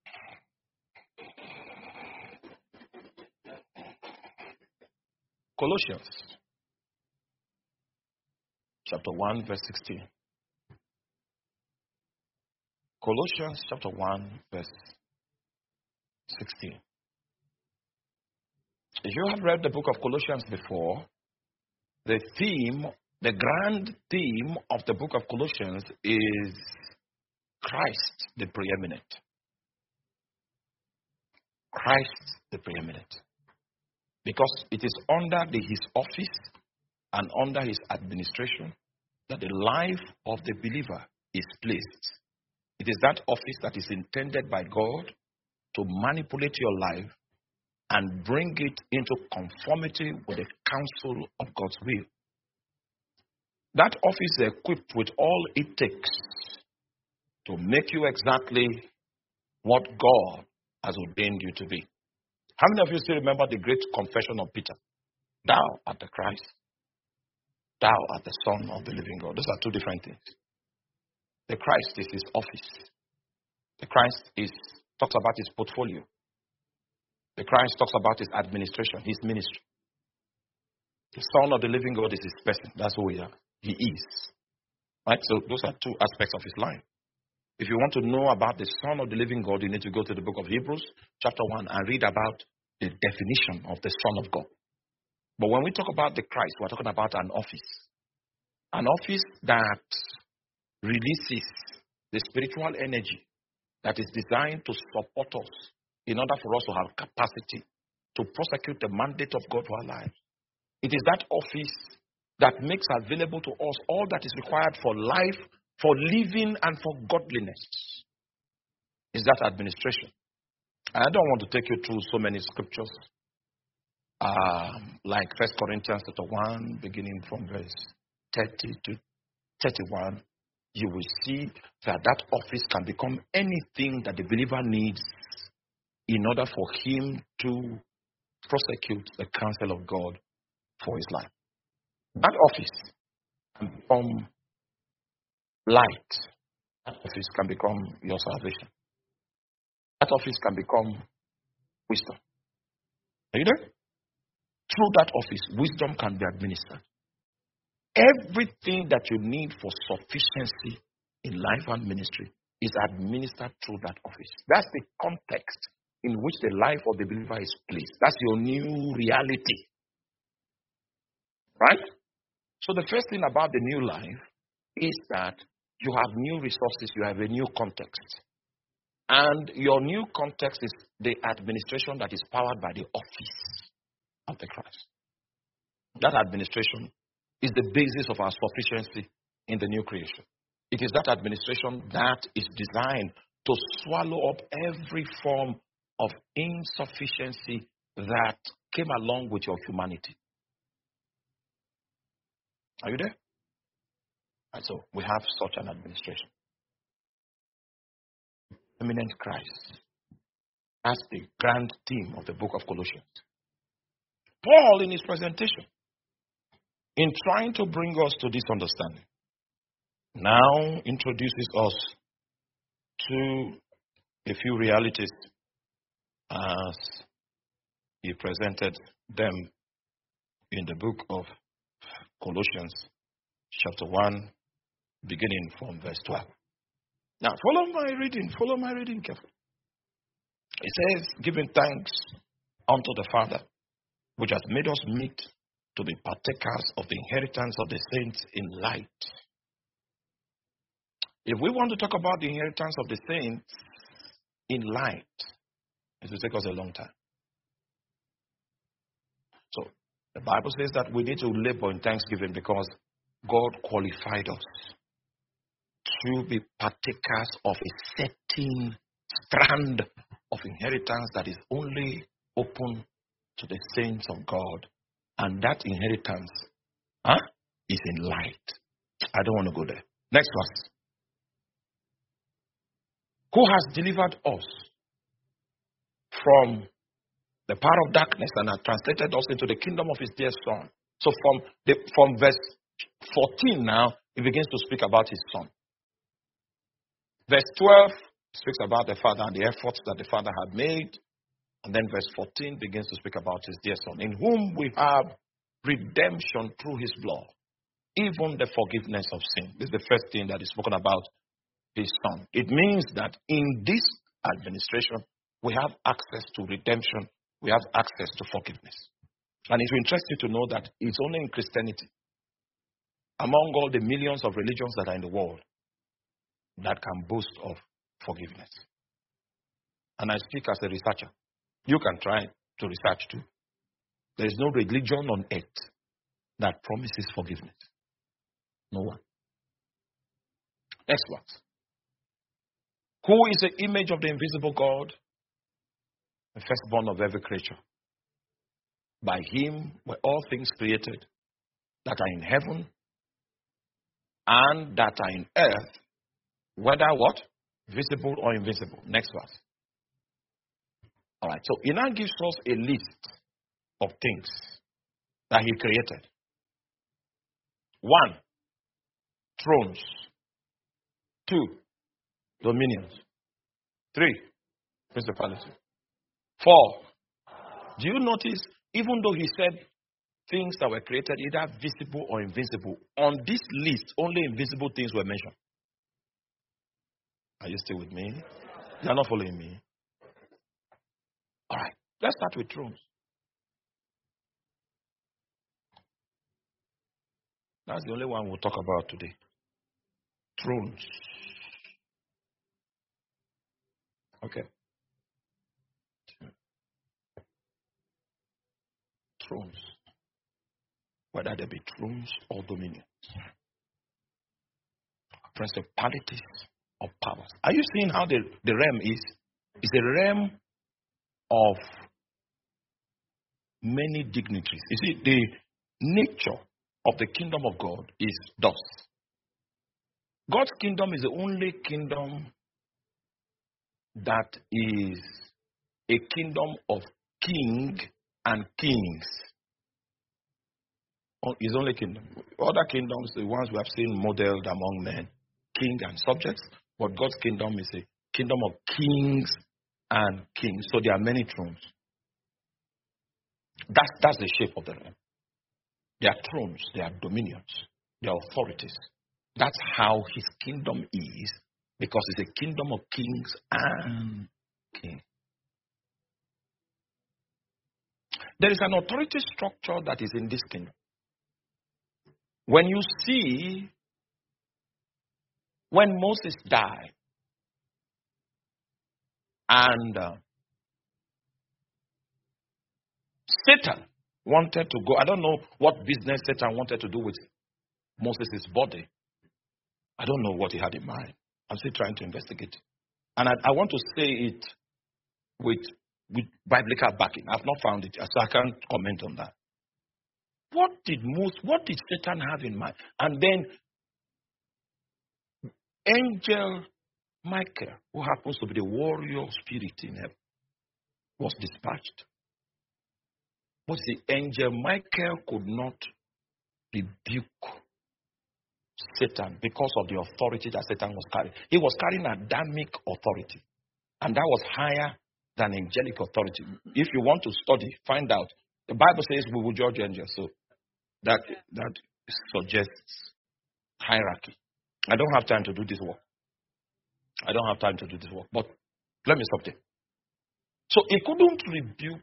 Colossians chapter 1 verse 16. Colossians chapter 1 verse 16. If you have read the book of Colossians before, the grand theme of the book of Colossians is Christ the preeminent. Christ the preeminent. Because it is under his office and under his administration that the life of the believer is placed. It is that office that is intended by God to manipulate your life and bring it into conformity with the counsel of God's will. That office is equipped with all it takes to make you exactly what God has ordained you to be. How many of you still remember the great confession of Peter? Thou art the Christ. Thou art the Son of the living God. Those are two different things. The Christ is his office. The Christ talks about his portfolio. The Christ talks about his administration, his ministry. The Son of the living God is his person. That's who he is. Right? So those are two aspects of his life. If you want to know about the Son of the living God, you need to go to the book of Hebrews, chapter 1, and read about the definition of the Son of God. But when we talk about the Christ, we're talking about an office. An office that releases the spiritual energy that is designed to support us in order for us to have capacity to prosecute the mandate of God for our lives. It is that office that makes available to us all that is required for life, for living, and for godliness. Is that administration. I don't want to take you through so many scriptures, like 1 Corinthians chapter 1, beginning from verse 30 to 31. You will see that that office can become anything that the believer needs in order for him to prosecute the counsel of God for his life. That office and become light. That office can become your salvation. That office can become wisdom. Are you there? Through that office, wisdom can be administered. Everything that you need for sufficiency in life and ministry is administered through that office. That's the context in which the life of the believer is placed. That's your new reality. Right? So the first thing about the new life is that you have new resources, you have a new context. And your new context is the administration that is powered by the office of the Christ. That administration is the basis of our sufficiency in the new creation. It is that administration that is designed to swallow up every form of insufficiency that came along with your humanity. Are you there? And so we have such an administration. Eminent Christ. That's the grand theme of the book of Colossians. Paul, in his presentation, in trying to bring us to this understanding, now introduces us to a few realities as he presented them in the book of Colossians, chapter 1, beginning from verse 12. Now, follow my reading carefully. It says, giving thanks unto the Father, which has made us meet to be partakers of the inheritance of the saints in light. If we want to talk about the inheritance of the saints in light, it will take us a long time. So, the Bible says that we need to labor in thanksgiving because God qualified us to be partakers of a certain strand of inheritance that is only open to the saints of God. And that inheritance is in light. I don't want to go there. Next verse. Who has delivered us from the power of darkness and has translated us into the kingdom of his dear Son. So from verse 14 now, he begins to speak about his Son. Verse 12 speaks about the Father and the efforts that the Father had made. And then verse 14 begins to speak about his dear Son, in whom we have redemption through his blood, even the forgiveness of sin. This is the first thing that is spoken about his Son. It means that in this administration, we have access to redemption. We have access to forgiveness. And it will interest you to know that it's only in Christianity, among all the millions of religions that are in the world, that can boast of forgiveness. And I speak as a researcher. You can try to research too. There is no religion on earth that promises forgiveness. No one. Next verse. Who is the image of the invisible God? The firstborn of every creature. By him were all things created that are in heaven and that are in earth, whether what? Visible or invisible. Next verse. All right, so he now gives us a list of things that he created. 1, thrones. 2, dominions. 3, principalities. 4, do you notice, even though he said things that were created either visible or invisible, on this list, only invisible things were mentioned. Are you still with me? You are not following me? All right, let's start with thrones. That's the only one we'll talk about today. Thrones. Okay. Thrones. Whether they be thrones or dominions. Principalities or powers. Are you seeing how the realm is? It's a realm of many dignitaries. You see, the nature of the kingdom of God is thus. God's kingdom is the only kingdom that is a kingdom of king and kings. His only kingdom. Other kingdoms, the ones we have seen modeled among men, king and subjects. But God's kingdom is a kingdom of kings and kings. So there are many thrones. That's the shape of the realm. There are thrones, there are dominions, there are authorities. That's how his kingdom is, because it's a kingdom of kings and kings. There is an authority structure that is in this kingdom. When you see, when Moses died, and Satan wanted to go, I don't know what business Satan wanted to do with Moses' body. I don't know what he had in mind. I'm still trying to investigate. And I want to say it with biblical backing. I've not found it, so I can't comment on that. What did Satan have in mind? And then Angel Michael, who happens to be the warrior spirit in heaven, was dispatched. But the angel Michael could not rebuke Satan because of the authority that Satan was carrying. He was carrying Adamic authority, and that was higher than angelic authority. If you want to study, find out. The Bible says we will judge angels, so that suggests hierarchy. I don't have time to do this work. But let me stop there. So he couldn't rebuke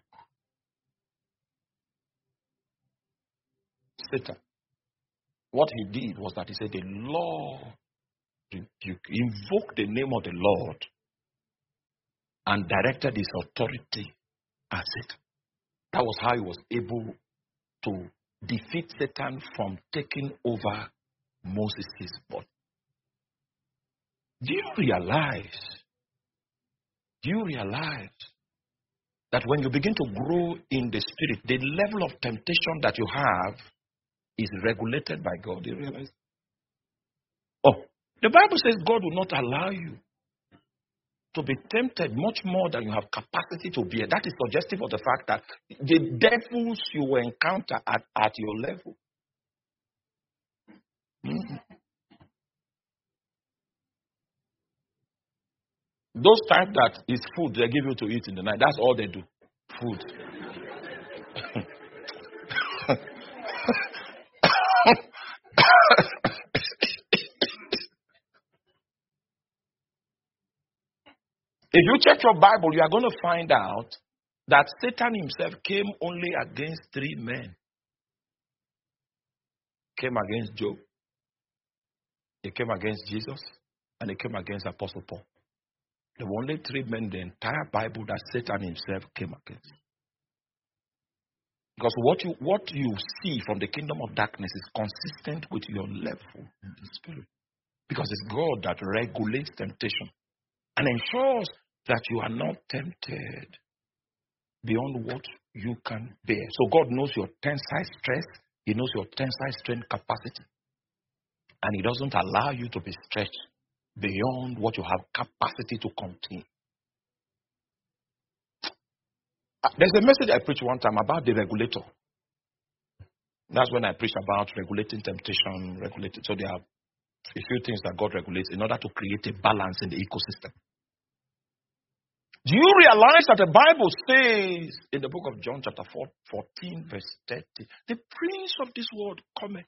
Satan. What he did was that he said, the Lord rebuke. He invoked the name of the Lord and directed his authority at Satan. That was how he was able to defeat Satan from taking over Moses' body. Do you realize that when you begin to grow in the spirit, the level of temptation that you have is regulated by God? Do you realize? Oh, the Bible says God will not allow you to be tempted much more than you have capacity to bear. That is suggestive of the fact that the devils you will encounter at your level. Those type that is food they give you to eat in the night, that's all they do. Food. If you check your Bible, you are going to find out that Satan himself came only against 3 men. Came against Job, he came against Jesus, and he came against Apostle Paul. There were only 3 men in the entire Bible that Satan himself came against. Because what you see from the kingdom of darkness is consistent with your level in the spirit. Because it's God that regulates temptation and ensures that you are not tempted beyond what you can bear. So God knows your tensile stress. He knows your tensile strength capacity. And he doesn't allow you to be stretched beyond what you have capacity to contain. There's a message I preached one time about the regulator. That's when I preached about regulating temptation, So there are a few things that God regulates in order to create a balance in the ecosystem. Do you realize that the Bible says in the book of John chapter 14 verse 30, the prince of this world cometh.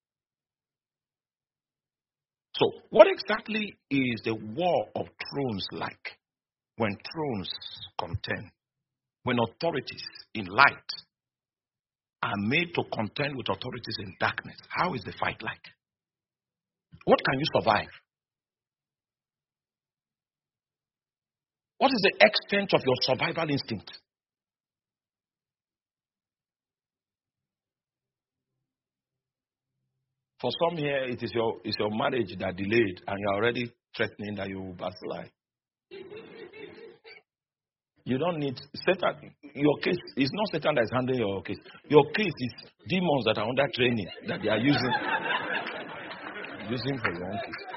So what exactly is the war of thrones like? When thrones contend, when authorities in light are made to contend with authorities in darkness, how is the fight like? What can you survive? What is the extent of your survival instinct? For some here, it's your marriage that delayed, and you're already threatening that you will backslide. You don't need Satan. Your case is not Satan that is handling your case. Your case is demons that are under training that they are using for your own case.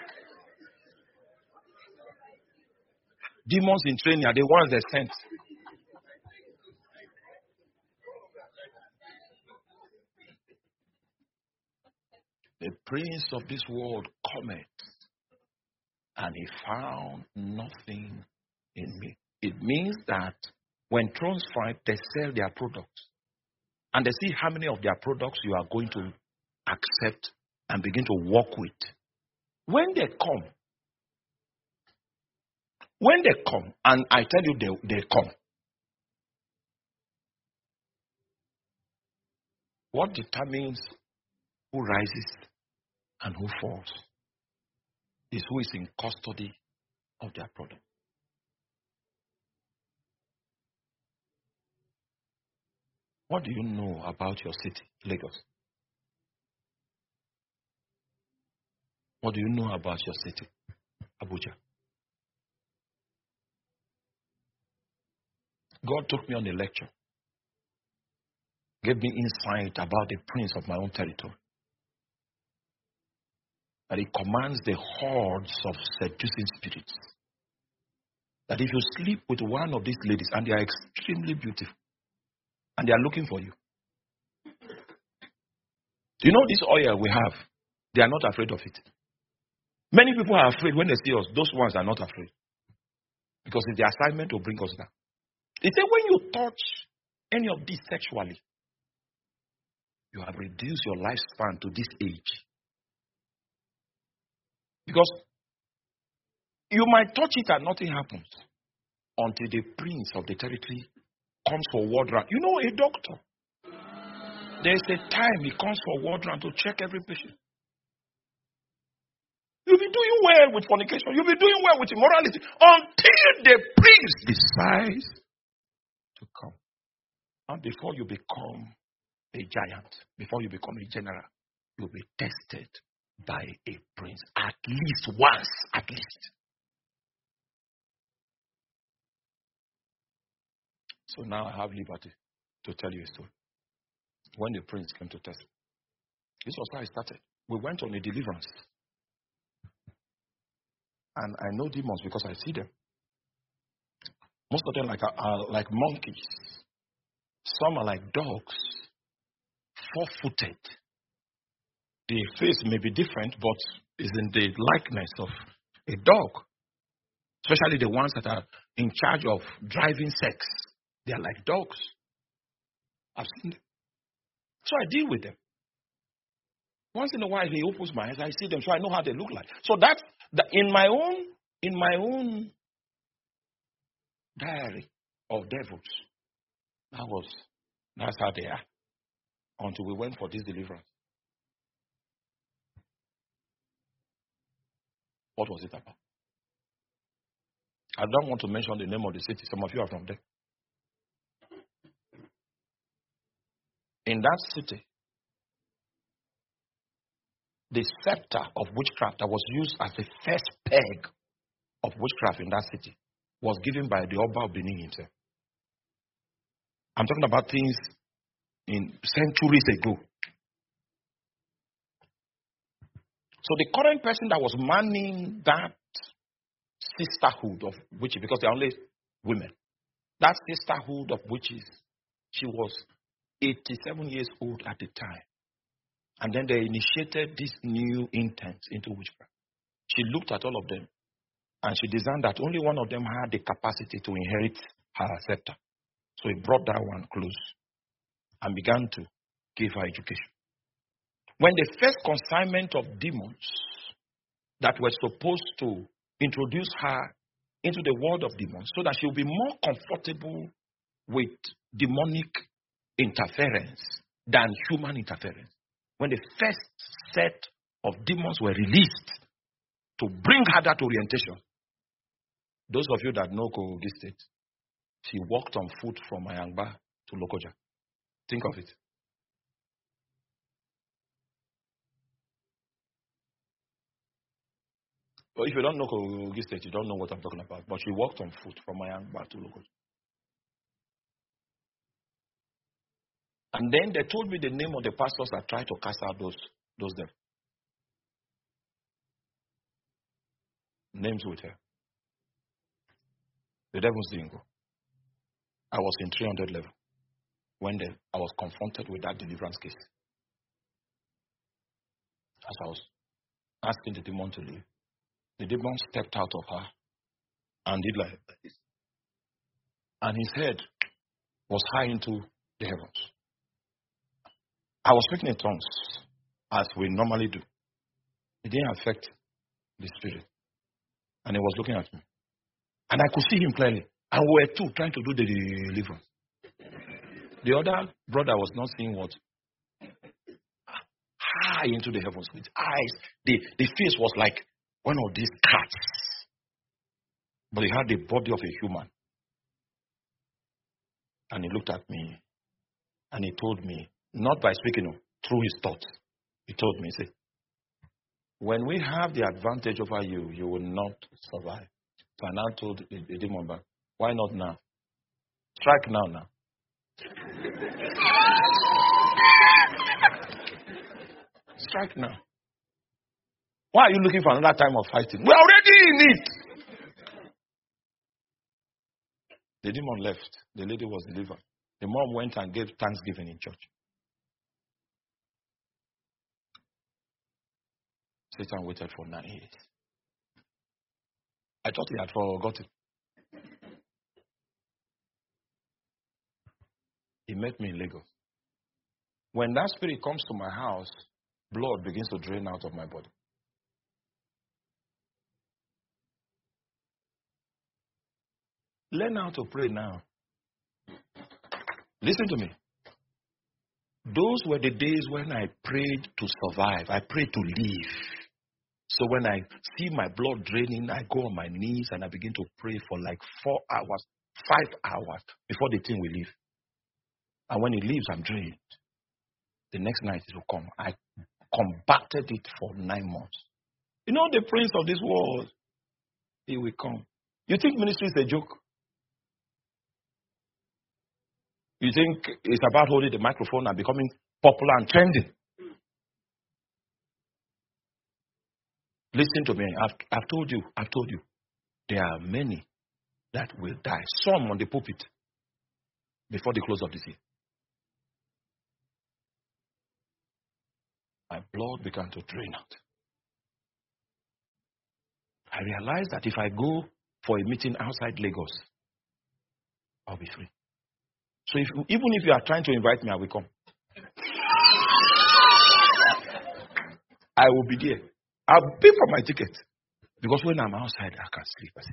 Demons in training are the ones they sent. The prince of this world cometh, and he found nothing in me. It means that when thrones fight, they sell their products. And they see how many of their products you are going to accept and begin to work with. When they come, and I tell you they come, what determines who rises and who falls is who is in custody of their product. What do you know about your city, Lagos? What do you know about your city, Abuja? God took me on a lecture, gave me insight about the prince of my own territory. That he commands the hordes of seducing spirits. That if you sleep with one of these ladies and they are extremely beautiful and they are looking for you. You know this oil we have, they are not afraid of it. Many people are afraid when they see us. Those ones are not afraid. Because it's the assignment to bring us down. He said when you touch any of this sexually, you have reduced your lifespan to this age. Because you might touch it and nothing happens until the prince of the territory comes for ward round. You know, a doctor, there's a time he comes for ward round to check every patient. You'll be doing well with fornication. You'll be doing well with immorality until the prince decides to come. And before you become a giant, before you become a general, you'll be tested by a prince at least once, at least. So now I have liberty to tell you a story. When the prince came to test me, this was how I started. We went on a deliverance. And I know demons because I see them. Most of them are like monkeys. Some are like dogs, 4-footed. The face may be different, but is in the likeness of a dog. Especially the ones that are in charge of driving sex. They are like dogs. I've seen them. So I deal with them. Once in a while, he opens my eyes. I see them, so I know how they look like. So that's in my own diary of devils. That's how they are. Until we went for this deliverance. What was it about? I don't want to mention the name of the city. Some of you are from there. In that city, the scepter of witchcraft that was used as the first peg of witchcraft in that city was given by the Oba of Benin himself. I'm talking about things in centuries ago. So the current person that was manning that sisterhood of witches, because they're only women, that sisterhood of witches, she was 87 years old at the time. And then they initiated this new intent into witchcraft. She looked at all of them and she designed that only one of them had the capacity to inherit her scepter. So he brought that one close and began to give her education. When the first consignment of demons that were supposed to introduce her into the world of demons so that she will be more comfortable with demonic interference than human interference. When the first set of demons were released to bring her that orientation, those of you that know Kogi State, she walked on foot from Ayangba to Lokoja. Think of it. But if you don't know Kogi State, you don't know what I'm talking about. But she walked on foot from Ayangba to Lokoja. And then they told me the name of the pastors that tried to cast out those devils. Names with her. The devils didn't go. I was in 300 level when I was confronted with that deliverance case. As I was asking the demon to leave, the demon stepped out of her and did like this. And his head was high into the heavens. I was speaking in tongues, as we normally do. It didn't affect the spirit. And he was looking at me. And I could see him clearly. And we were two trying to do the deliverance. The other brother was not seeing what? High into the heavens with eyes. The face was like one of these cats. But he had the body of a human. And he looked at me. And he told me, not by speaking, through his thoughts. He told me, he said, when we have the advantage over you, you will not survive. So I now told the demon back, why not now? Strike now. Strike now. Why are you looking for another time of fighting? We're already in it. The demon left. The lady was delivered. The mom went and gave thanksgiving in church. Satan waited for 9 years. I thought he had forgotten. He met me in Lagos. When that spirit comes to my house, blood begins to drain out of my body. Learn how to pray now. Listen to me. Those were the days when I prayed to survive. I prayed to live. So when I see my blood draining, I go on my knees and I begin to pray for like 4 hours, 5 hours before the thing will leave. And when it leaves, I'm drained. The next night it will come. I combated it for 9 months. You know the prince of this world, he will come. You think ministry is a joke? You think it's about holding the microphone and becoming popular and trending? Listen to me. I've told you. There are many that will die. Some on the pulpit before the close of this year. My blood began to drain out. I realized that if I go for a meeting outside Lagos, I'll be free. So even if you are trying to invite me, I will come. I will be there. I'll pay for my ticket. Because when I'm outside, I can sleep. I say,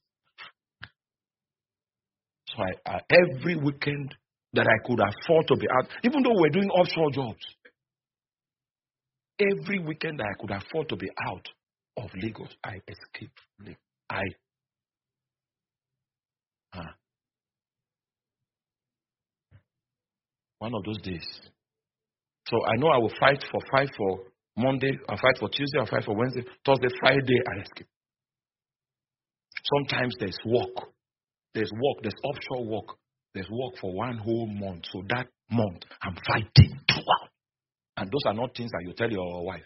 Jesus. So every weekend that I could afford to be out, even though we're doing offshore jobs, every weekend that I could afford to be out of Lagos, I escaped. One of those days. So I know I will fight for Monday, I'll fight for Tuesday, I'll fight for Wednesday, Thursday, Friday, I escape. Sometimes there's work. There's offshore work. There's work for 1 whole month. So that month, I'm fighting throughout. And those are not things that you tell your wife.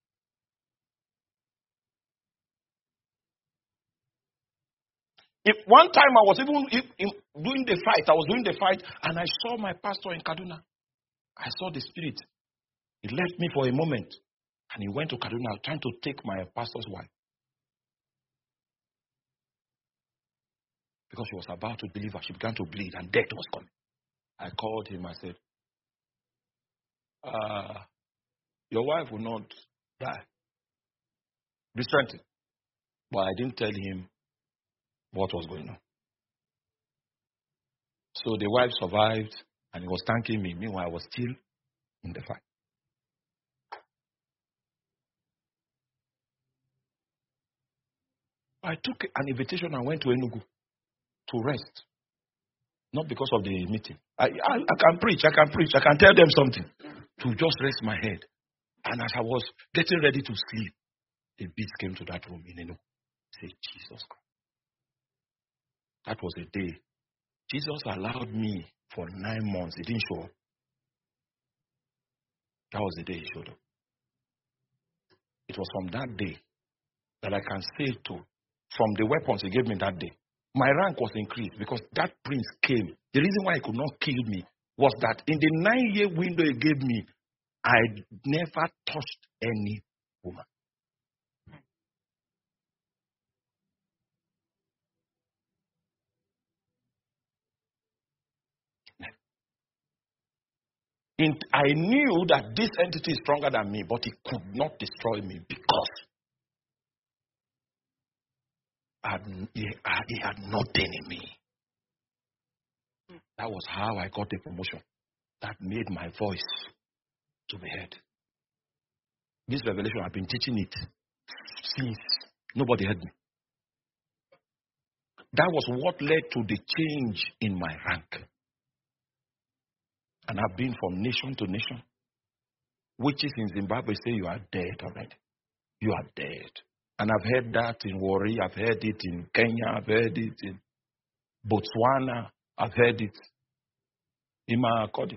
If one time I was even doing the fight, and I saw my pastor in Kaduna. I saw the spirit. He left me for a moment, and he went to Kaduna trying to take my pastor's wife. Because she was about to deliver, she began to bleed, and death was coming. I called him, I said, your wife will not die. Be strengthened. But I didn't tell him what was going on. So the wife survived, and he was thanking me. Meanwhile, I was still in the fight. I took an invitation and went to Enugu to rest. Not because of the meeting. I can preach. I can tell them something. To just rest my head. And as I was getting ready to sleep, the beast came to that room in Enugu. I said, Jesus Christ. That was a day. Jesus allowed me for 9 months. He didn't show up. That was the day he showed up. It was from that day that I can say from the weapons he gave me that day, my rank was increased because that prince came. The reason why he could not kill me was that in the 9-year window he gave me, I never touched any woman. I knew that this entity is stronger than me, but it could not destroy me because he had nothing in me. That was how I got the promotion. That made my voice to be heard. This revelation, I've been teaching it since nobody heard me. That was what led to the change in my rank. And I've been from nation to nation. Witches in Zimbabwe say you are dead already. You are dead. And I've heard that in Warri, I've heard it in Kenya, I've heard it in Botswana, I've heard it in Maakodi.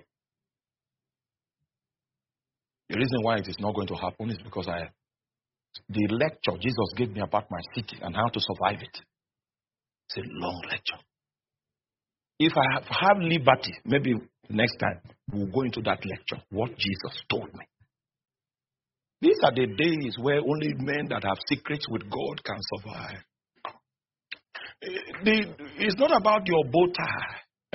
The reason why it is not going to happen is because the lecture Jesus gave me about my city and how to survive it. It's a long lecture. If I have liberty, maybe next time we'll go into that lecture, what Jesus told me. These are the days where only men that have secrets with God can survive. It's not about your bow tie.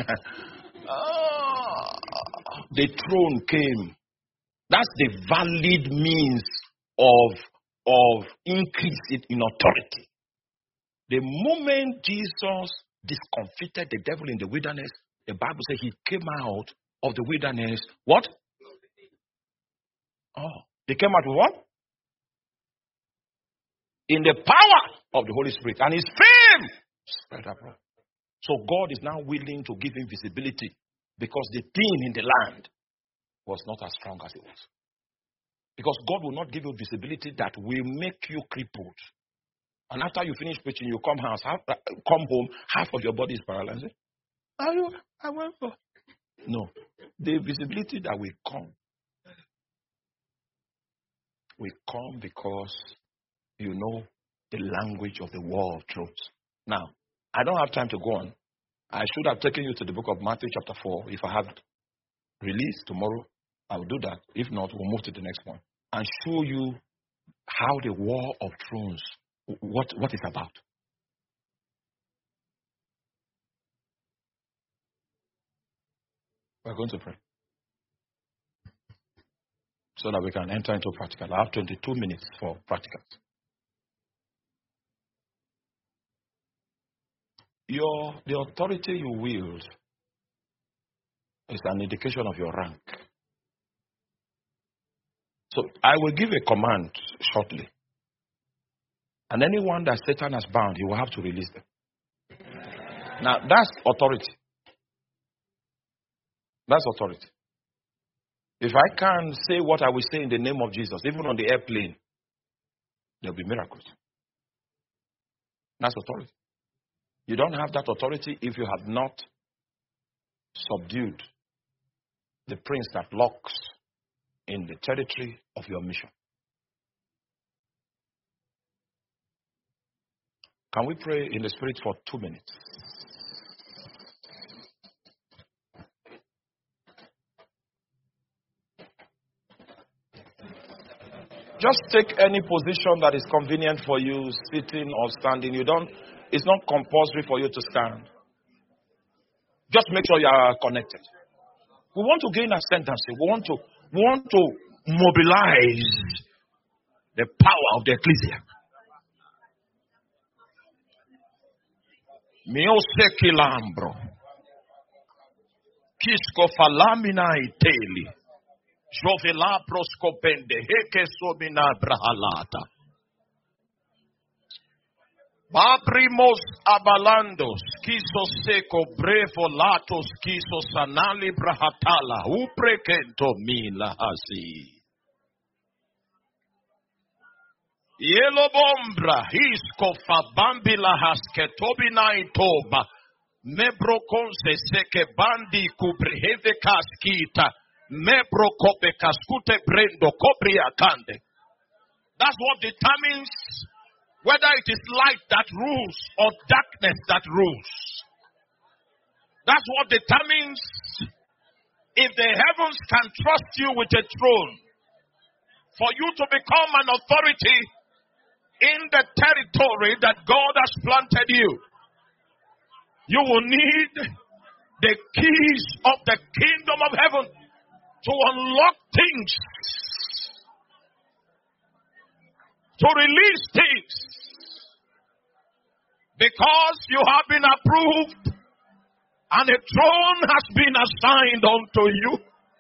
The throne came. That's the valid means of increase in authority. The moment Jesus discomfited the devil in the wilderness, the Bible says he came out of the wilderness. What? He came out with what? In the power of the Holy Spirit. And his fame spread abroad. So God is now willing to give him visibility because the thing in the land was not as strong as it was. Because God will not give you visibility that will make you crippled. And after you finish preaching, you come home, half of your body is paralyzed. I went for. No. The visibility that will come because you know the language of the war of truth. Now, I don't have time to go on. I should have taken you to the book of Matthew chapter 4. If I have release tomorrow, I will do that. If not, we'll move to the next one and show you how the war of thrones, what it's about. We're going to pray so that we can enter into practical. I have 22 minutes for practicals. The authority you wield is an indication of your rank. So I will give a command shortly. And anyone that Satan has bound, he will have to release them. Now, that's authority. That's authority. If I can say what I will say in the name of Jesus, even on the airplane, there will be miracles. That's authority. You don't have that authority if you have not subdued the prince that lurks in the territory of your mission. Can we pray in the spirit for 2 minutes? Just take any position that is convenient for you, sitting or standing. It's not compulsory for you to stand. Just make sure you are connected. We want to gain ascendancy. We want to mobilize the power of the ecclesia. Mio sekilambro. Kisko falamina iteli. Jovela proscopende. Heke sobina brahalata. Babrimos abalandos. Kiso seco brevo latos. Kiso sanali brahatala. Uprekento mila hasi. Yelo bombra, hisco fabambila hasketobina itoba, mebroconse seke bandi kubreheve kaskita, mebrokope kaskute brendo kobria kande. That's what determines whether it is light that rules or darkness that rules. That's what determines if the heavens can trust you with a throne. For you to become an authority in the territory that God has planted you, you will need the keys of the kingdom of heaven to unlock things, to release things, because you have been approved and a throne has been assigned unto you.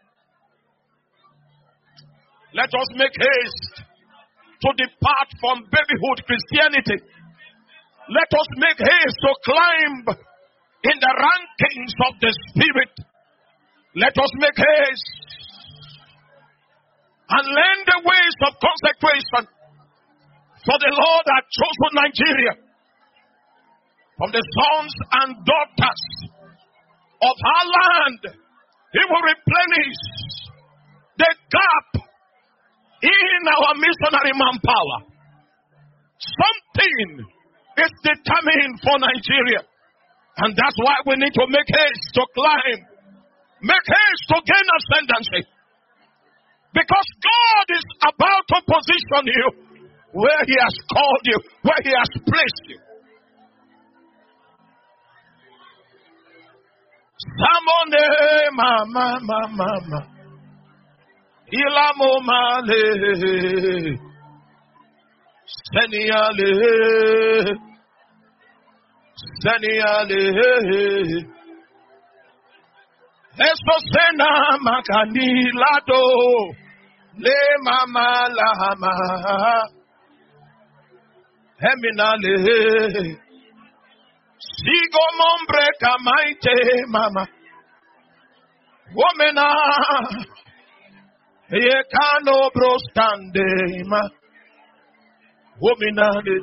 Let us make haste to depart from babyhood Christianity. Let us make haste to climb in the rankings of the Spirit. Let us make haste and learn the ways of consecration. For the Lord hath chosen Nigeria from the sons and daughters of our land. He will replenish the gap in our missionary manpower. Something is determined for Nigeria. And that's why we need to make haste to climb. Make haste to gain ascendancy. Because God is about to position you where He has called you, where He has placed you. Samone mama mama ilamo male seniale eso sena makani lado le mama lahama heminale sigo mombre kamaite mama womena ye kano brostande ma womena de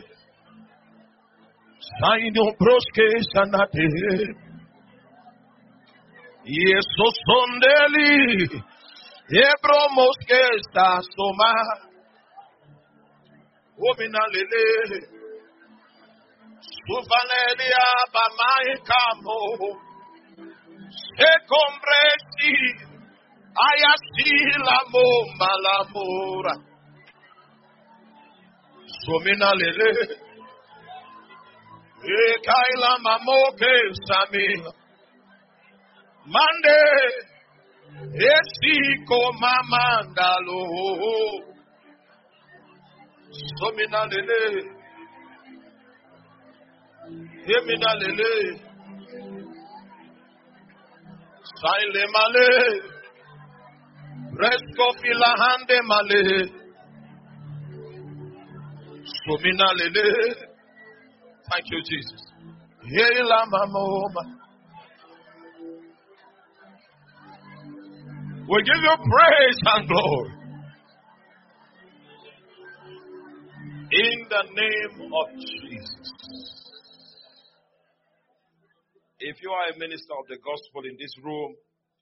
saino broske sanate yeso sondeli ebro moske sta soma womena lele Suvalelia bamai kamo se compresi ayasila mo malamura somina lele e kaila mamoke samila mande esiko mamandalo somina lele Yemina lele, saile male, resco filahande male, sumina lele. Thank you, Jesus. Yela mamoma. We give you praise and glory in the name of Jesus. If you are a minister of the gospel in this room,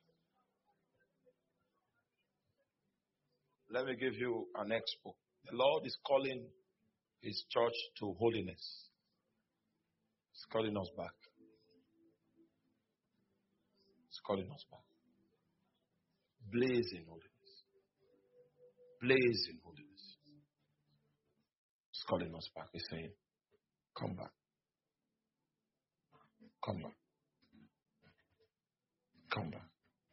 let me give you an expo. The Lord is calling His church to holiness. He's calling us back. He's calling us back. Blaze in holiness. Blaze in holiness. He's calling us back. He's saying, come back. Come back. Come back.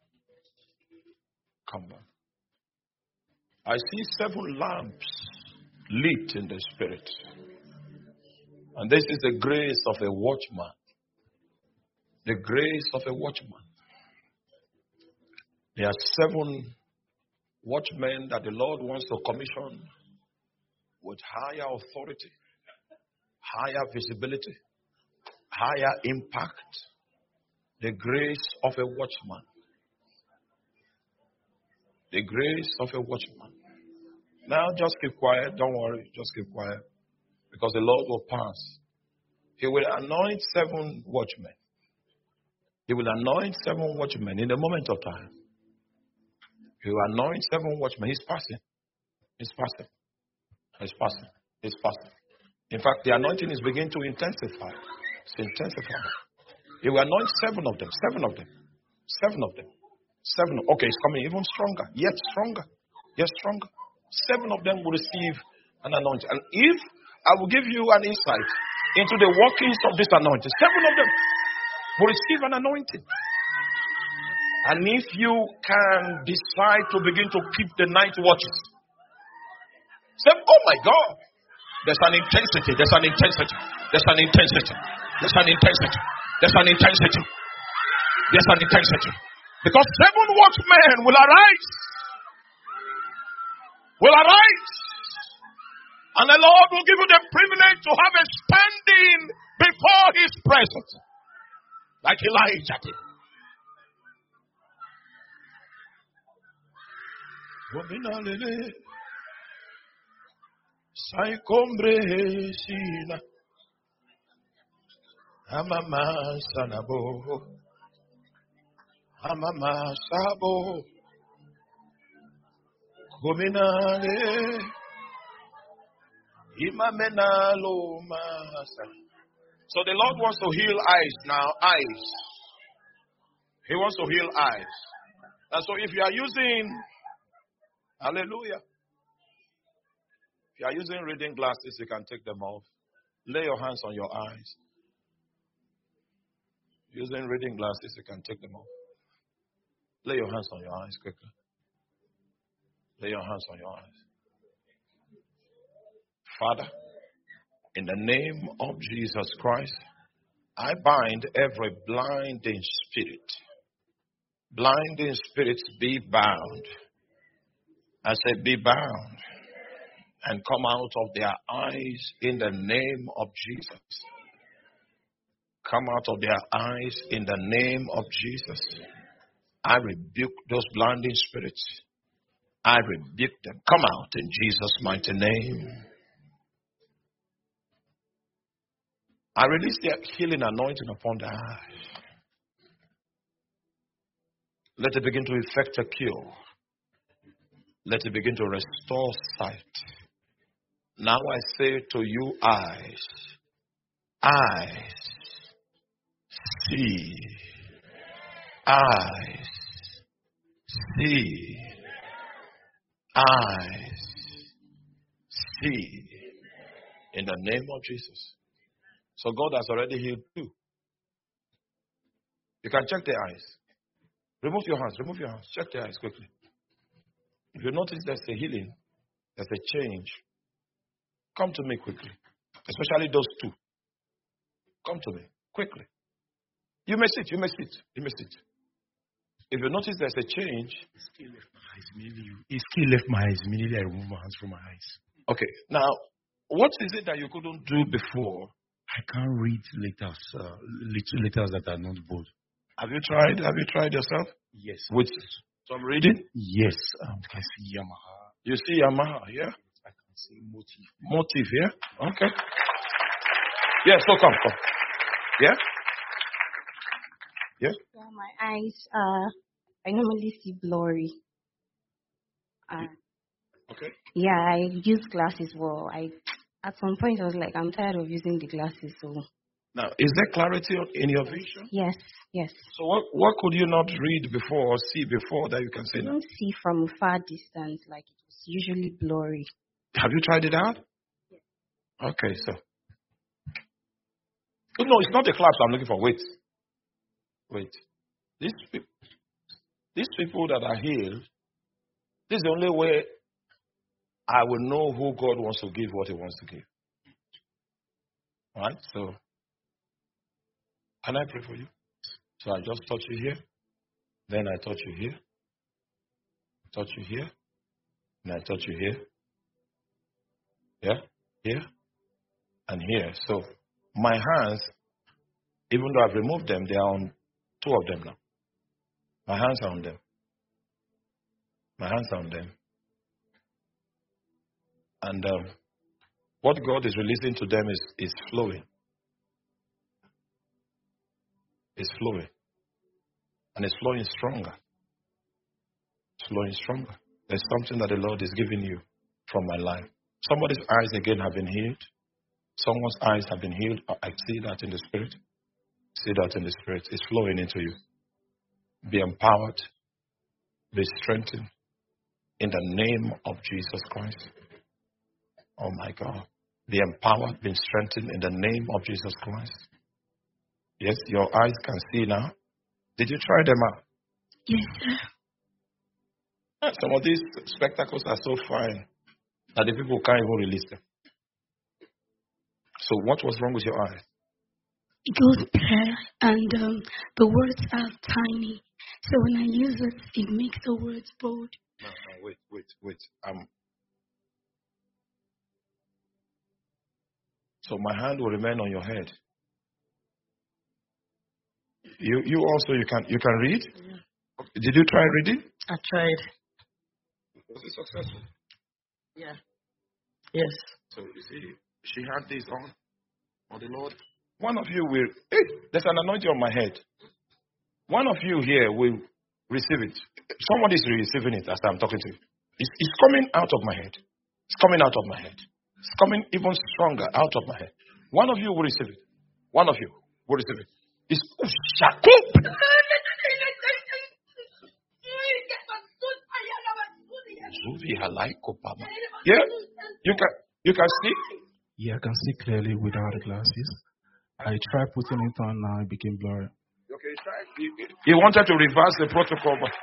Come back. I see 7 lamps lit in the spirit. And this is the grace of a watchman. The grace of a watchman. There are 7 watchmen that the Lord wants to commission with higher authority, higher visibility, higher impact. The grace of a watchman. The grace of a watchman. Now just keep quiet. Don't worry. Just keep quiet. Because the Lord will pass. He will anoint 7 watchmen. He will anoint 7 watchmen in the moment of time. He will anoint 7 watchmen. He's passing. He's passing. He's passing. He's passing. In fact, the anointing is beginning to intensify. It's intensifying. He will anoint 7 of them. 7 of them. 7 of them. 7. Okay, it's coming even stronger. Yet stronger. Yet stronger. 7 of them will receive an anointing. And if I will give you an insight into the workings of this anointing, 7 of them will receive an anointing. And if you can decide to begin to keep the night watches, say, oh my God, there's an intensity, there's an intensity, there's an intensity, there's an intensity, there's an intensity, there's an intensity. Because 7 watchmen will arise. Will arise. And the Lord will give you the privilege to have a standing before His presence. Like Elijah did. Amama sanabo. Amama sabo. Gominale. Imamenalo masa. So the Lord wants to heal eyes now. Eyes. He wants to heal eyes. And so if you are using, hallelujah. If you are using reading glasses, you can take them off. Lay your hands on your eyes. Using reading glasses, you can take them off. Lay your hands on your eyes quickly. Lay your hands on your eyes. Father, in the name of Jesus Christ, I bind every blinding spirit. Blinding spirits be bound. I say be bound and come out of their eyes in the name of Jesus. Come out of their eyes in the name of Jesus. I rebuke those blinding spirits. I rebuke them. Come out in Jesus' mighty name. I release the healing anointing upon the eyes. Let it begin to effect a cure. Let it begin to restore sight. Now I say to you, eyes, see, eyes, see, eyes, see, in the name of Jesus. So God has already healed you. You can check the eyes. Remove your hands, check the eyes quickly. If you notice there's a healing, there's a change, come to me quickly. Especially those 2. Come to me quickly. You may sit. If you notice there's a change. It still left my eyes immediately. I removed my hands from my eyes. Okay. Now, what is it that you couldn't do before? I can't read letters that are not bold. Have you tried yourself? Yes. With some reading? Yes. I can see Yamaha. You see Yamaha, yeah? I can see Motif. Motif, yeah? Okay. Yeah, so come. Yeah? Yeah? Yeah, my eyes, I normally see blurry. Okay. Yeah, I use glasses well. At some point, I was like, I'm tired of using the glasses. So now, is there clarity in your vision? Yes. So what could you not read before or see before that you can say I now? don't see from a far distance, like it was usually blurry. Have you tried it out? Yes. Okay, so. Oh, no, it's not the claps I'm looking for. Wait. These people that are healed, this is the only way I will know who God wants to give what He wants to give. Alright, so can I pray for you? So I just touch you here, then I touch you here, touch you here, and I touch you here. Yeah, here, and here. So my hands, even though I've removed them, they are on 2 of them now. My hands are on them. And what God is releasing to them is flowing. It's flowing. And it's flowing stronger. There's something that the Lord is giving you from my life. Somebody's eyes again have been healed. Someone's eyes have been healed. I see that in the Spirit. It's flowing into you. Be empowered. Be strengthened. In the name of Jesus Christ. Oh my God. Be empowered, be strengthened in the name of Jesus Christ. Yes, your eyes can see now. Did you try them out? Yes, sir. Some of these spectacles are so fine that the people can't even release them. So what was wrong with your eyes? It goes prayer, and the words are tiny. So when I use it, it makes the words bold. No, wait. So my hand will remain on your head. You also you can read? Yeah. Did you try reading? I tried. Was it successful? Yeah. Yes. So you see, she had this on the Lord. One of you will. Hey, there's an anointing on my head. One of you here will receive it. Somebody is receiving it as I'm talking to you. It's coming out of my head. It's coming out of my head. It's coming even stronger out of my head. One of you will receive it. One of you will receive it. It's yeah, you can see. Yeah, I can see clearly without the glasses. I tried putting it on, now it became blurry. Okay, try. He wanted to reverse the protocol, but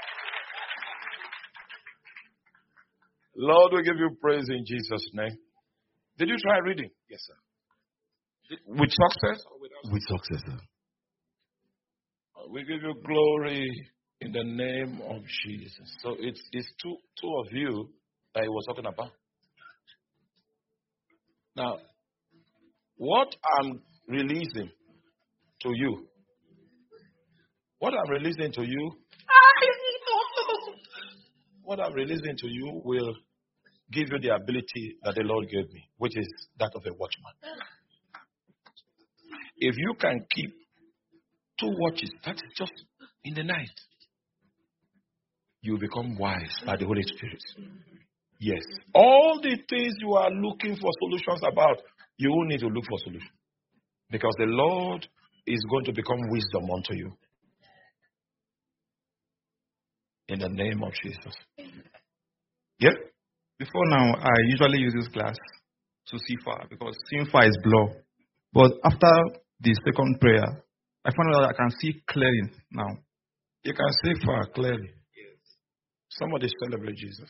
Lord, we give you praise in Jesus' name. Did you try reading? Yes, sir. With success? Or without? With success, sir. We give you glory in the name of Jesus. So it's two of you that he was talking about. Now, what I'm releasing to you, what I'm releasing to you will give you the ability that the Lord gave me, which is that of a watchman. If you can keep 2 watches, that's just in the night, you become wise by the Holy Spirit. Yes. All the things you are looking for solutions about, you will need to look for solutions. Because the Lord is going to become wisdom unto you. In the name of Jesus. Yeah? Before now, I usually use this glass to see far because seeing far is blur. But after the second prayer, I found out that I can see clearly now. You can see far clearly. Yes. Somebody celebrate Jesus.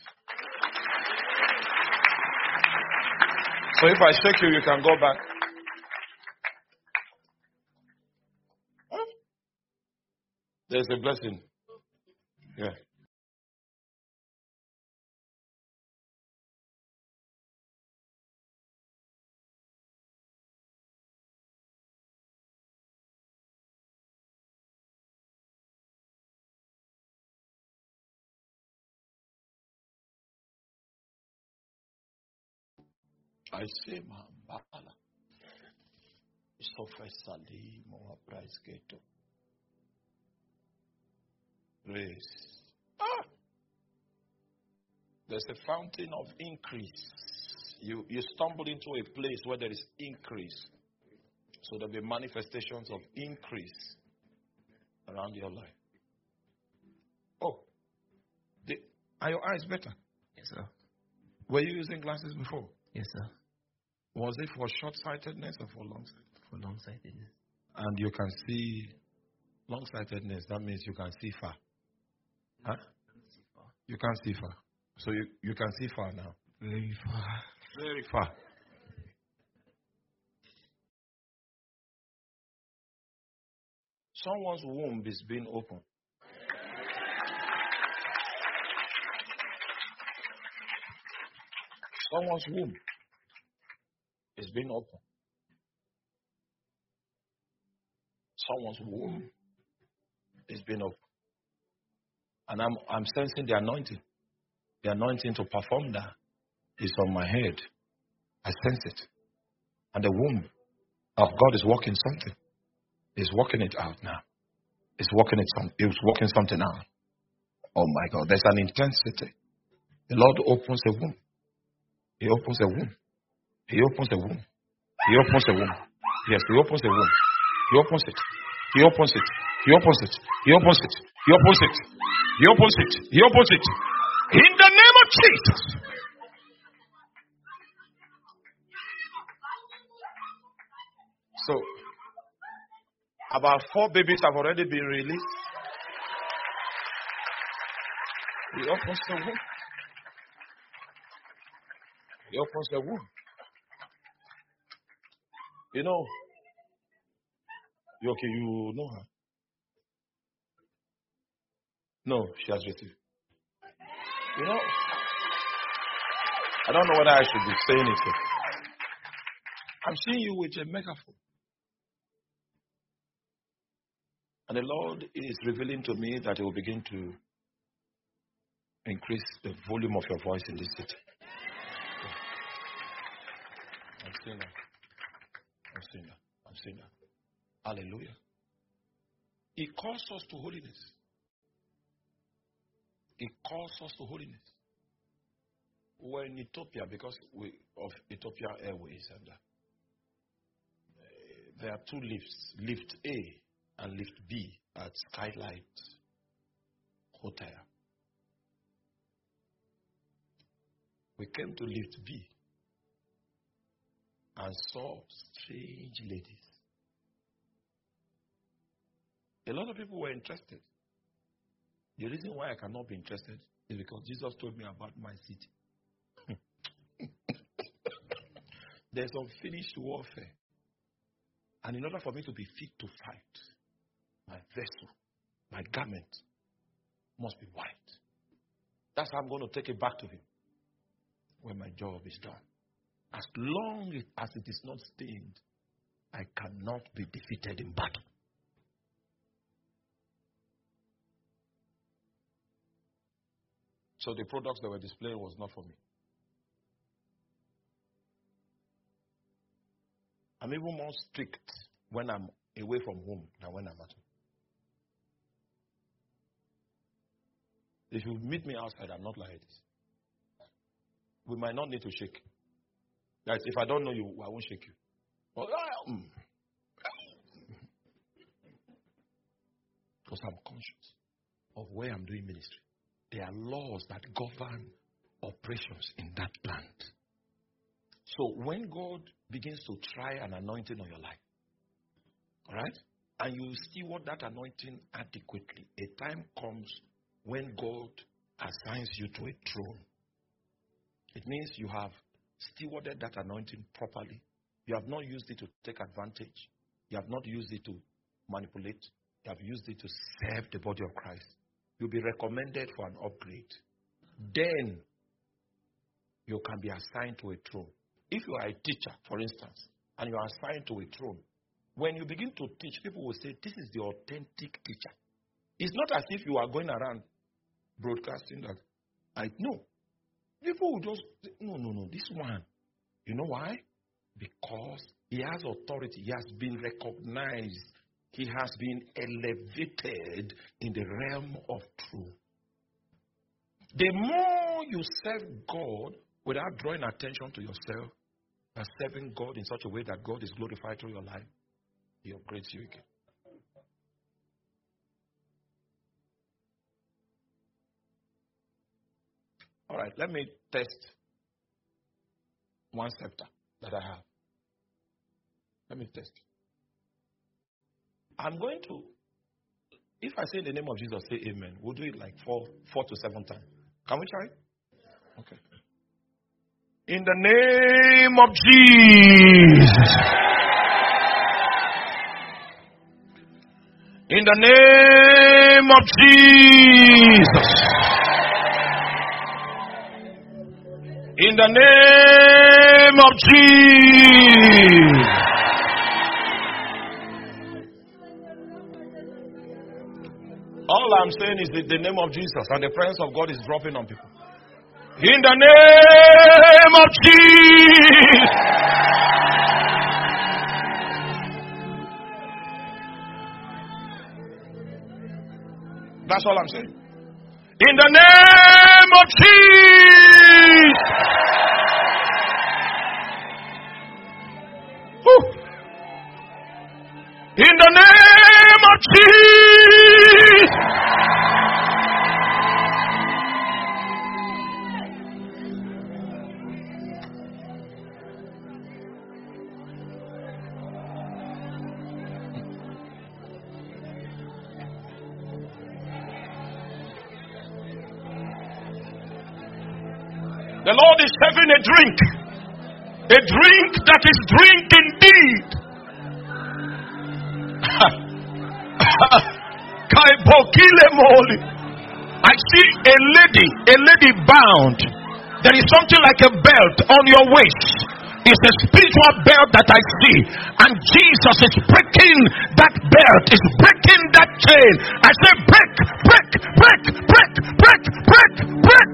So if I shake you, you can go back. Huh? There's a blessing. Yeah. I say, Mambala. Sofesali moa price ghetto. Grace. There's a fountain of increase. You stumble into a place where there is increase. So there'll be manifestations of increase around your life. Oh, are your eyes better? Yes, sir. Were you using glasses before? Yes, sir. Was it for short-sightedness or for long-sightedness? For long-sightedness. And you can see long-sightedness. That means you can see far. Huh? You can't see far. So you can see far now. Very far. Very far. Someone's womb is being opened. Someone's womb is being opened. Someone's womb is being opened. And I'm sensing the anointing. The anointing to perform that is on my head. I sense it. And the womb of God is working something. He's working it out now. He's working something out. Oh my God. There's an intensity. The Lord opens a womb. He opens a womb. He opens a womb. He opens a womb. Yes, he opens a womb. He opens it. He opens it. He opens it. He opens it. He opens it. He opens it. He opens it. In the name of Jesus. So, about 4 babies have already been released. He opens the womb. He opens the womb. You know, you know her. No, she has received. You know, I don't know whether I should be saying it. I'm seeing you with a megaphone. And the Lord is revealing to me that He will begin to increase the volume of your voice in this city. I'm seeing that. I'm seeing that. I'm seeing that. Hallelujah. He calls us to holiness. He calls us to holiness. We're in Ethiopia because of Ethiopia Airways. And there are 2 lifts. Lift A and Lift B at Skylight Hotel. We came to Lift B and saw strange ladies. A lot of people were interested. The reason why I cannot be interested is because Jesus told me about my city. There's unfinished warfare. And in order for me to be fit to fight, my vessel, my garment must be white. That's how I'm going to take it back to Him when my job is done. As long as it is not stained, I cannot be defeated in battle. So the products that were displayed was not for me. I'm even more strict when I'm away from home than when I'm at home. If you meet me outside, I'm not like this. We might not need to shake. Guys, if I don't know you, I won't shake you. Because I'm conscious of where I'm doing ministry. There are laws that govern operations in that plant. So when God begins to try an anointing on your life, all right, and you steward that anointing adequately, a time comes when God assigns you to a throne. It means you have stewarded that anointing properly. You have not used it to take advantage. You have not used it to manipulate. You have used it to serve the body of Christ. You'll be recommended for an upgrade. Then you can be assigned to a throne. If you are a teacher, for instance, and you are assigned to a throne, when you begin to teach, people will say, this is the authentic teacher. It's not as if you are going around broadcasting that. I know. People will just say, no, this one. You know why? Because he has authority. He has been recognized. He has been elevated in the realm of truth. The more you serve God without drawing attention to yourself, and serving God in such a way that God is glorified through your life, He upgrades you again. All right, let me test one scepter that I have. Let me test. I'm going to, if I say the name of Jesus, say amen. We'll do it like 4 to 7 times. Can we try? Okay. In the name of Jesus. In the name of Jesus. In the name of Jesus. All I'm saying is the name of Jesus, and the presence of God is dropping on people. In the name of Jesus. That's all I'm saying. In the name of Jesus. Woo. In the name of Jesus. The Lord is serving a drink. A drink that is drink indeed. I see a lady bound. There is something like a belt on your waist. It's a spiritual belt that I see. And Jesus is breaking that belt, is breaking that chain. I say break, break, break, break, break, break, break.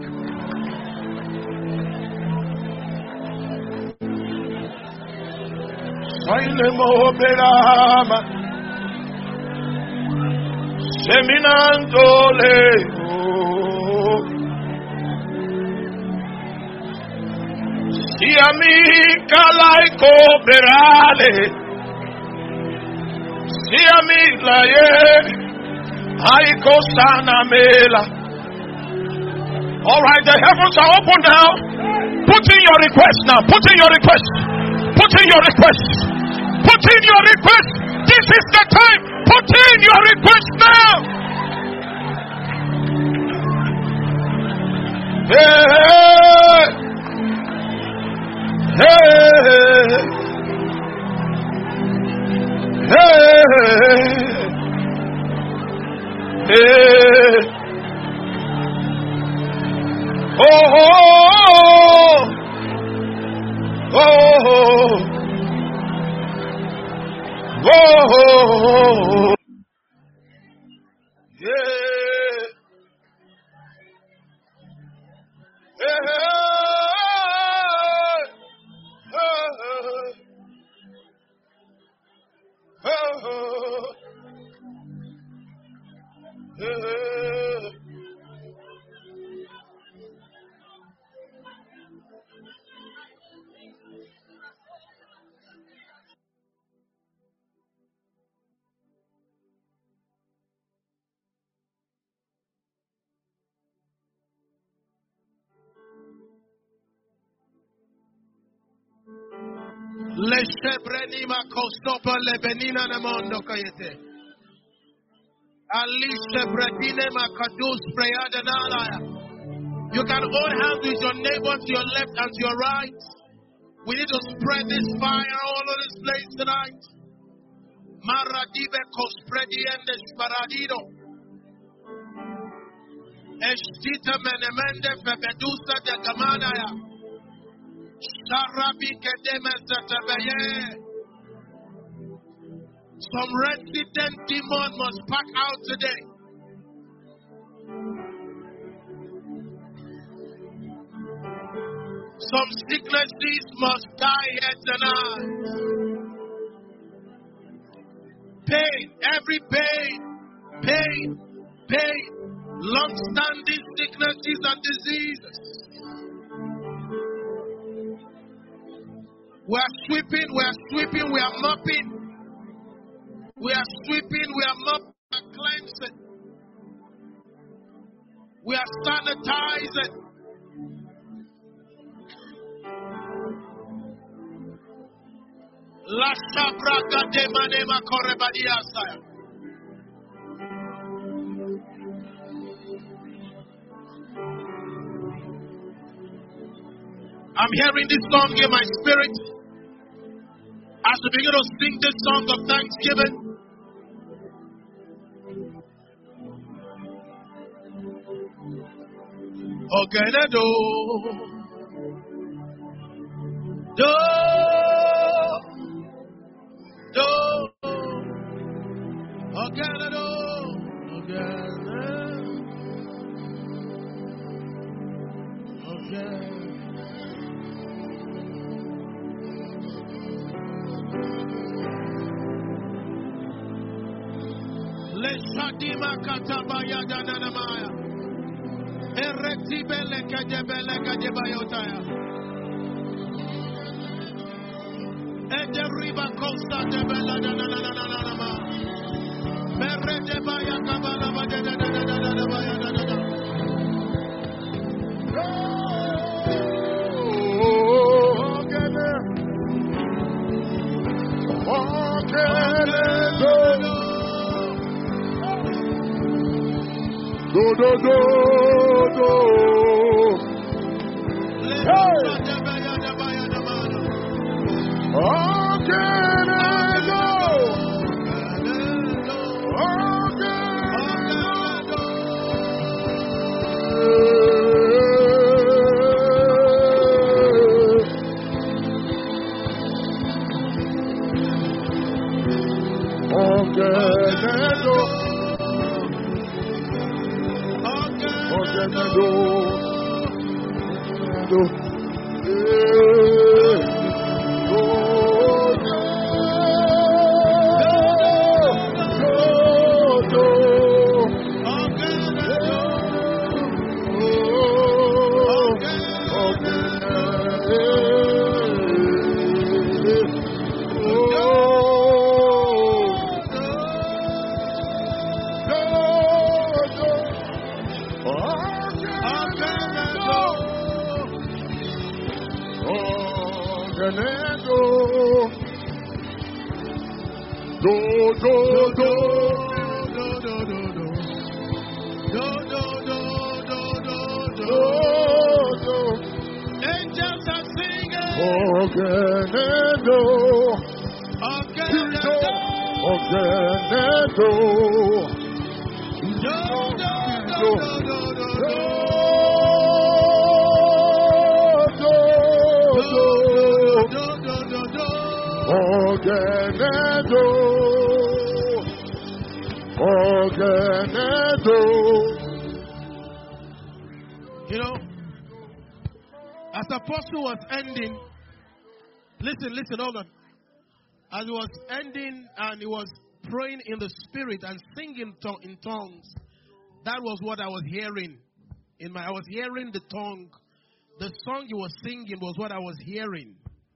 Seminandole. Siami kalaiko berale. Siami laye. Aiko sana mela. All right, the heavens are open now. Put in your request now. Put in your request. Put in your request. Put in your request. This is the time. Put in your request now. Hey. Hey, hey, hey, oh, oh, oh, oh, yeah, yeah. Leshebrenima kostopa lebenina nemondo kayete. Alishebredinema kadus preyadanalaya. You can hold hands with your neighbor to your left and to your right. We need to spread this fire all over this place tonight. Maradibe kosprediendes paradido. Eshtita menemende febedusa de gamanaya. Some resident demon must pack out today. Some sicknesses must die here tonight. Pain, every pain, long-standing sicknesses and diseases. We are sweeping, we are mopping. We are sweeping, we are mopping and cleansing. We are sanitizing. La shabraga de manema korebadiasaya. I'm hearing this song in my spirit. As we begin to sing this song of thanksgiving, Ogenado, do, Ogenado, Ogenado. Leshadima katabaya dananamaya. Eretibele kadebayotaya. Ederiba costa de bella dananananama. Meredebaya kabala badadadadadabaya dadada. You know, as Apostle was ending, listen, hold on. As he was ending and he was praying in the spirit and singing in tongues, that was what I was hearing. I was hearing the tongue. The song he was singing was what I was hearing.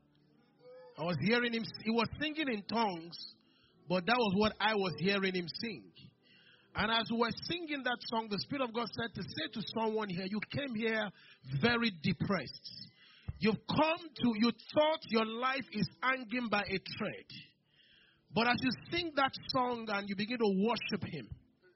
I was hearing him. He was singing in tongues, but that was what I was hearing him sing. And as we were singing that song, the Spirit of God said to say to someone here, you came here very depressed. You thought your life is hanging by a thread. But as you sing that song and you begin to worship Him,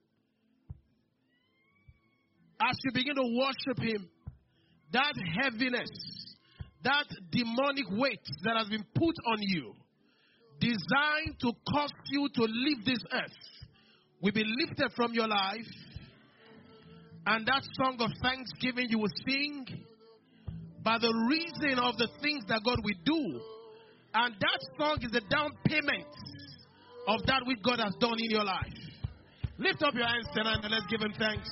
that heaviness, that demonic weight that has been put on you, designed to cause you to leave this earth, will be lifted from your life. And that song of thanksgiving you will sing by the reason of the things that God will do. And that song is the down payment of that which God has done in your life. Lift up your hands tonight and let's give Him thanks.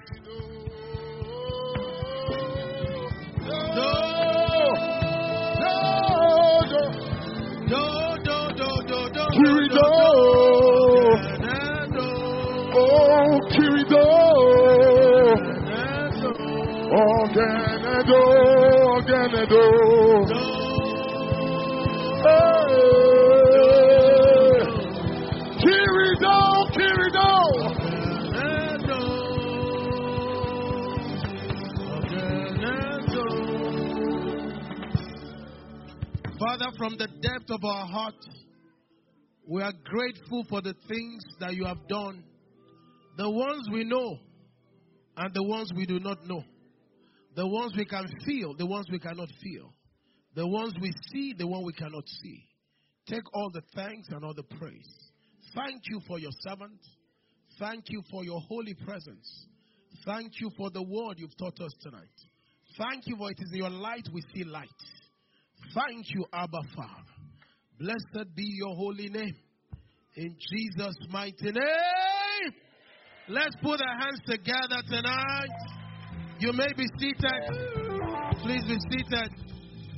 Father, from the depth of our heart, we are grateful for the things that you have done. The ones we know and the ones we do not know. The ones we can feel, the ones we cannot feel. The ones we see, the ones we cannot see. Take all the thanks and all the praise. Thank you for your servant. Thank you for your holy presence. Thank you for the word you've taught us tonight. Thank you for it is in your light we see light. Thank you, Abba Father. Blessed be your holy name. In Jesus' mighty name. Let's put our hands together tonight. You may be seated. Please be seated.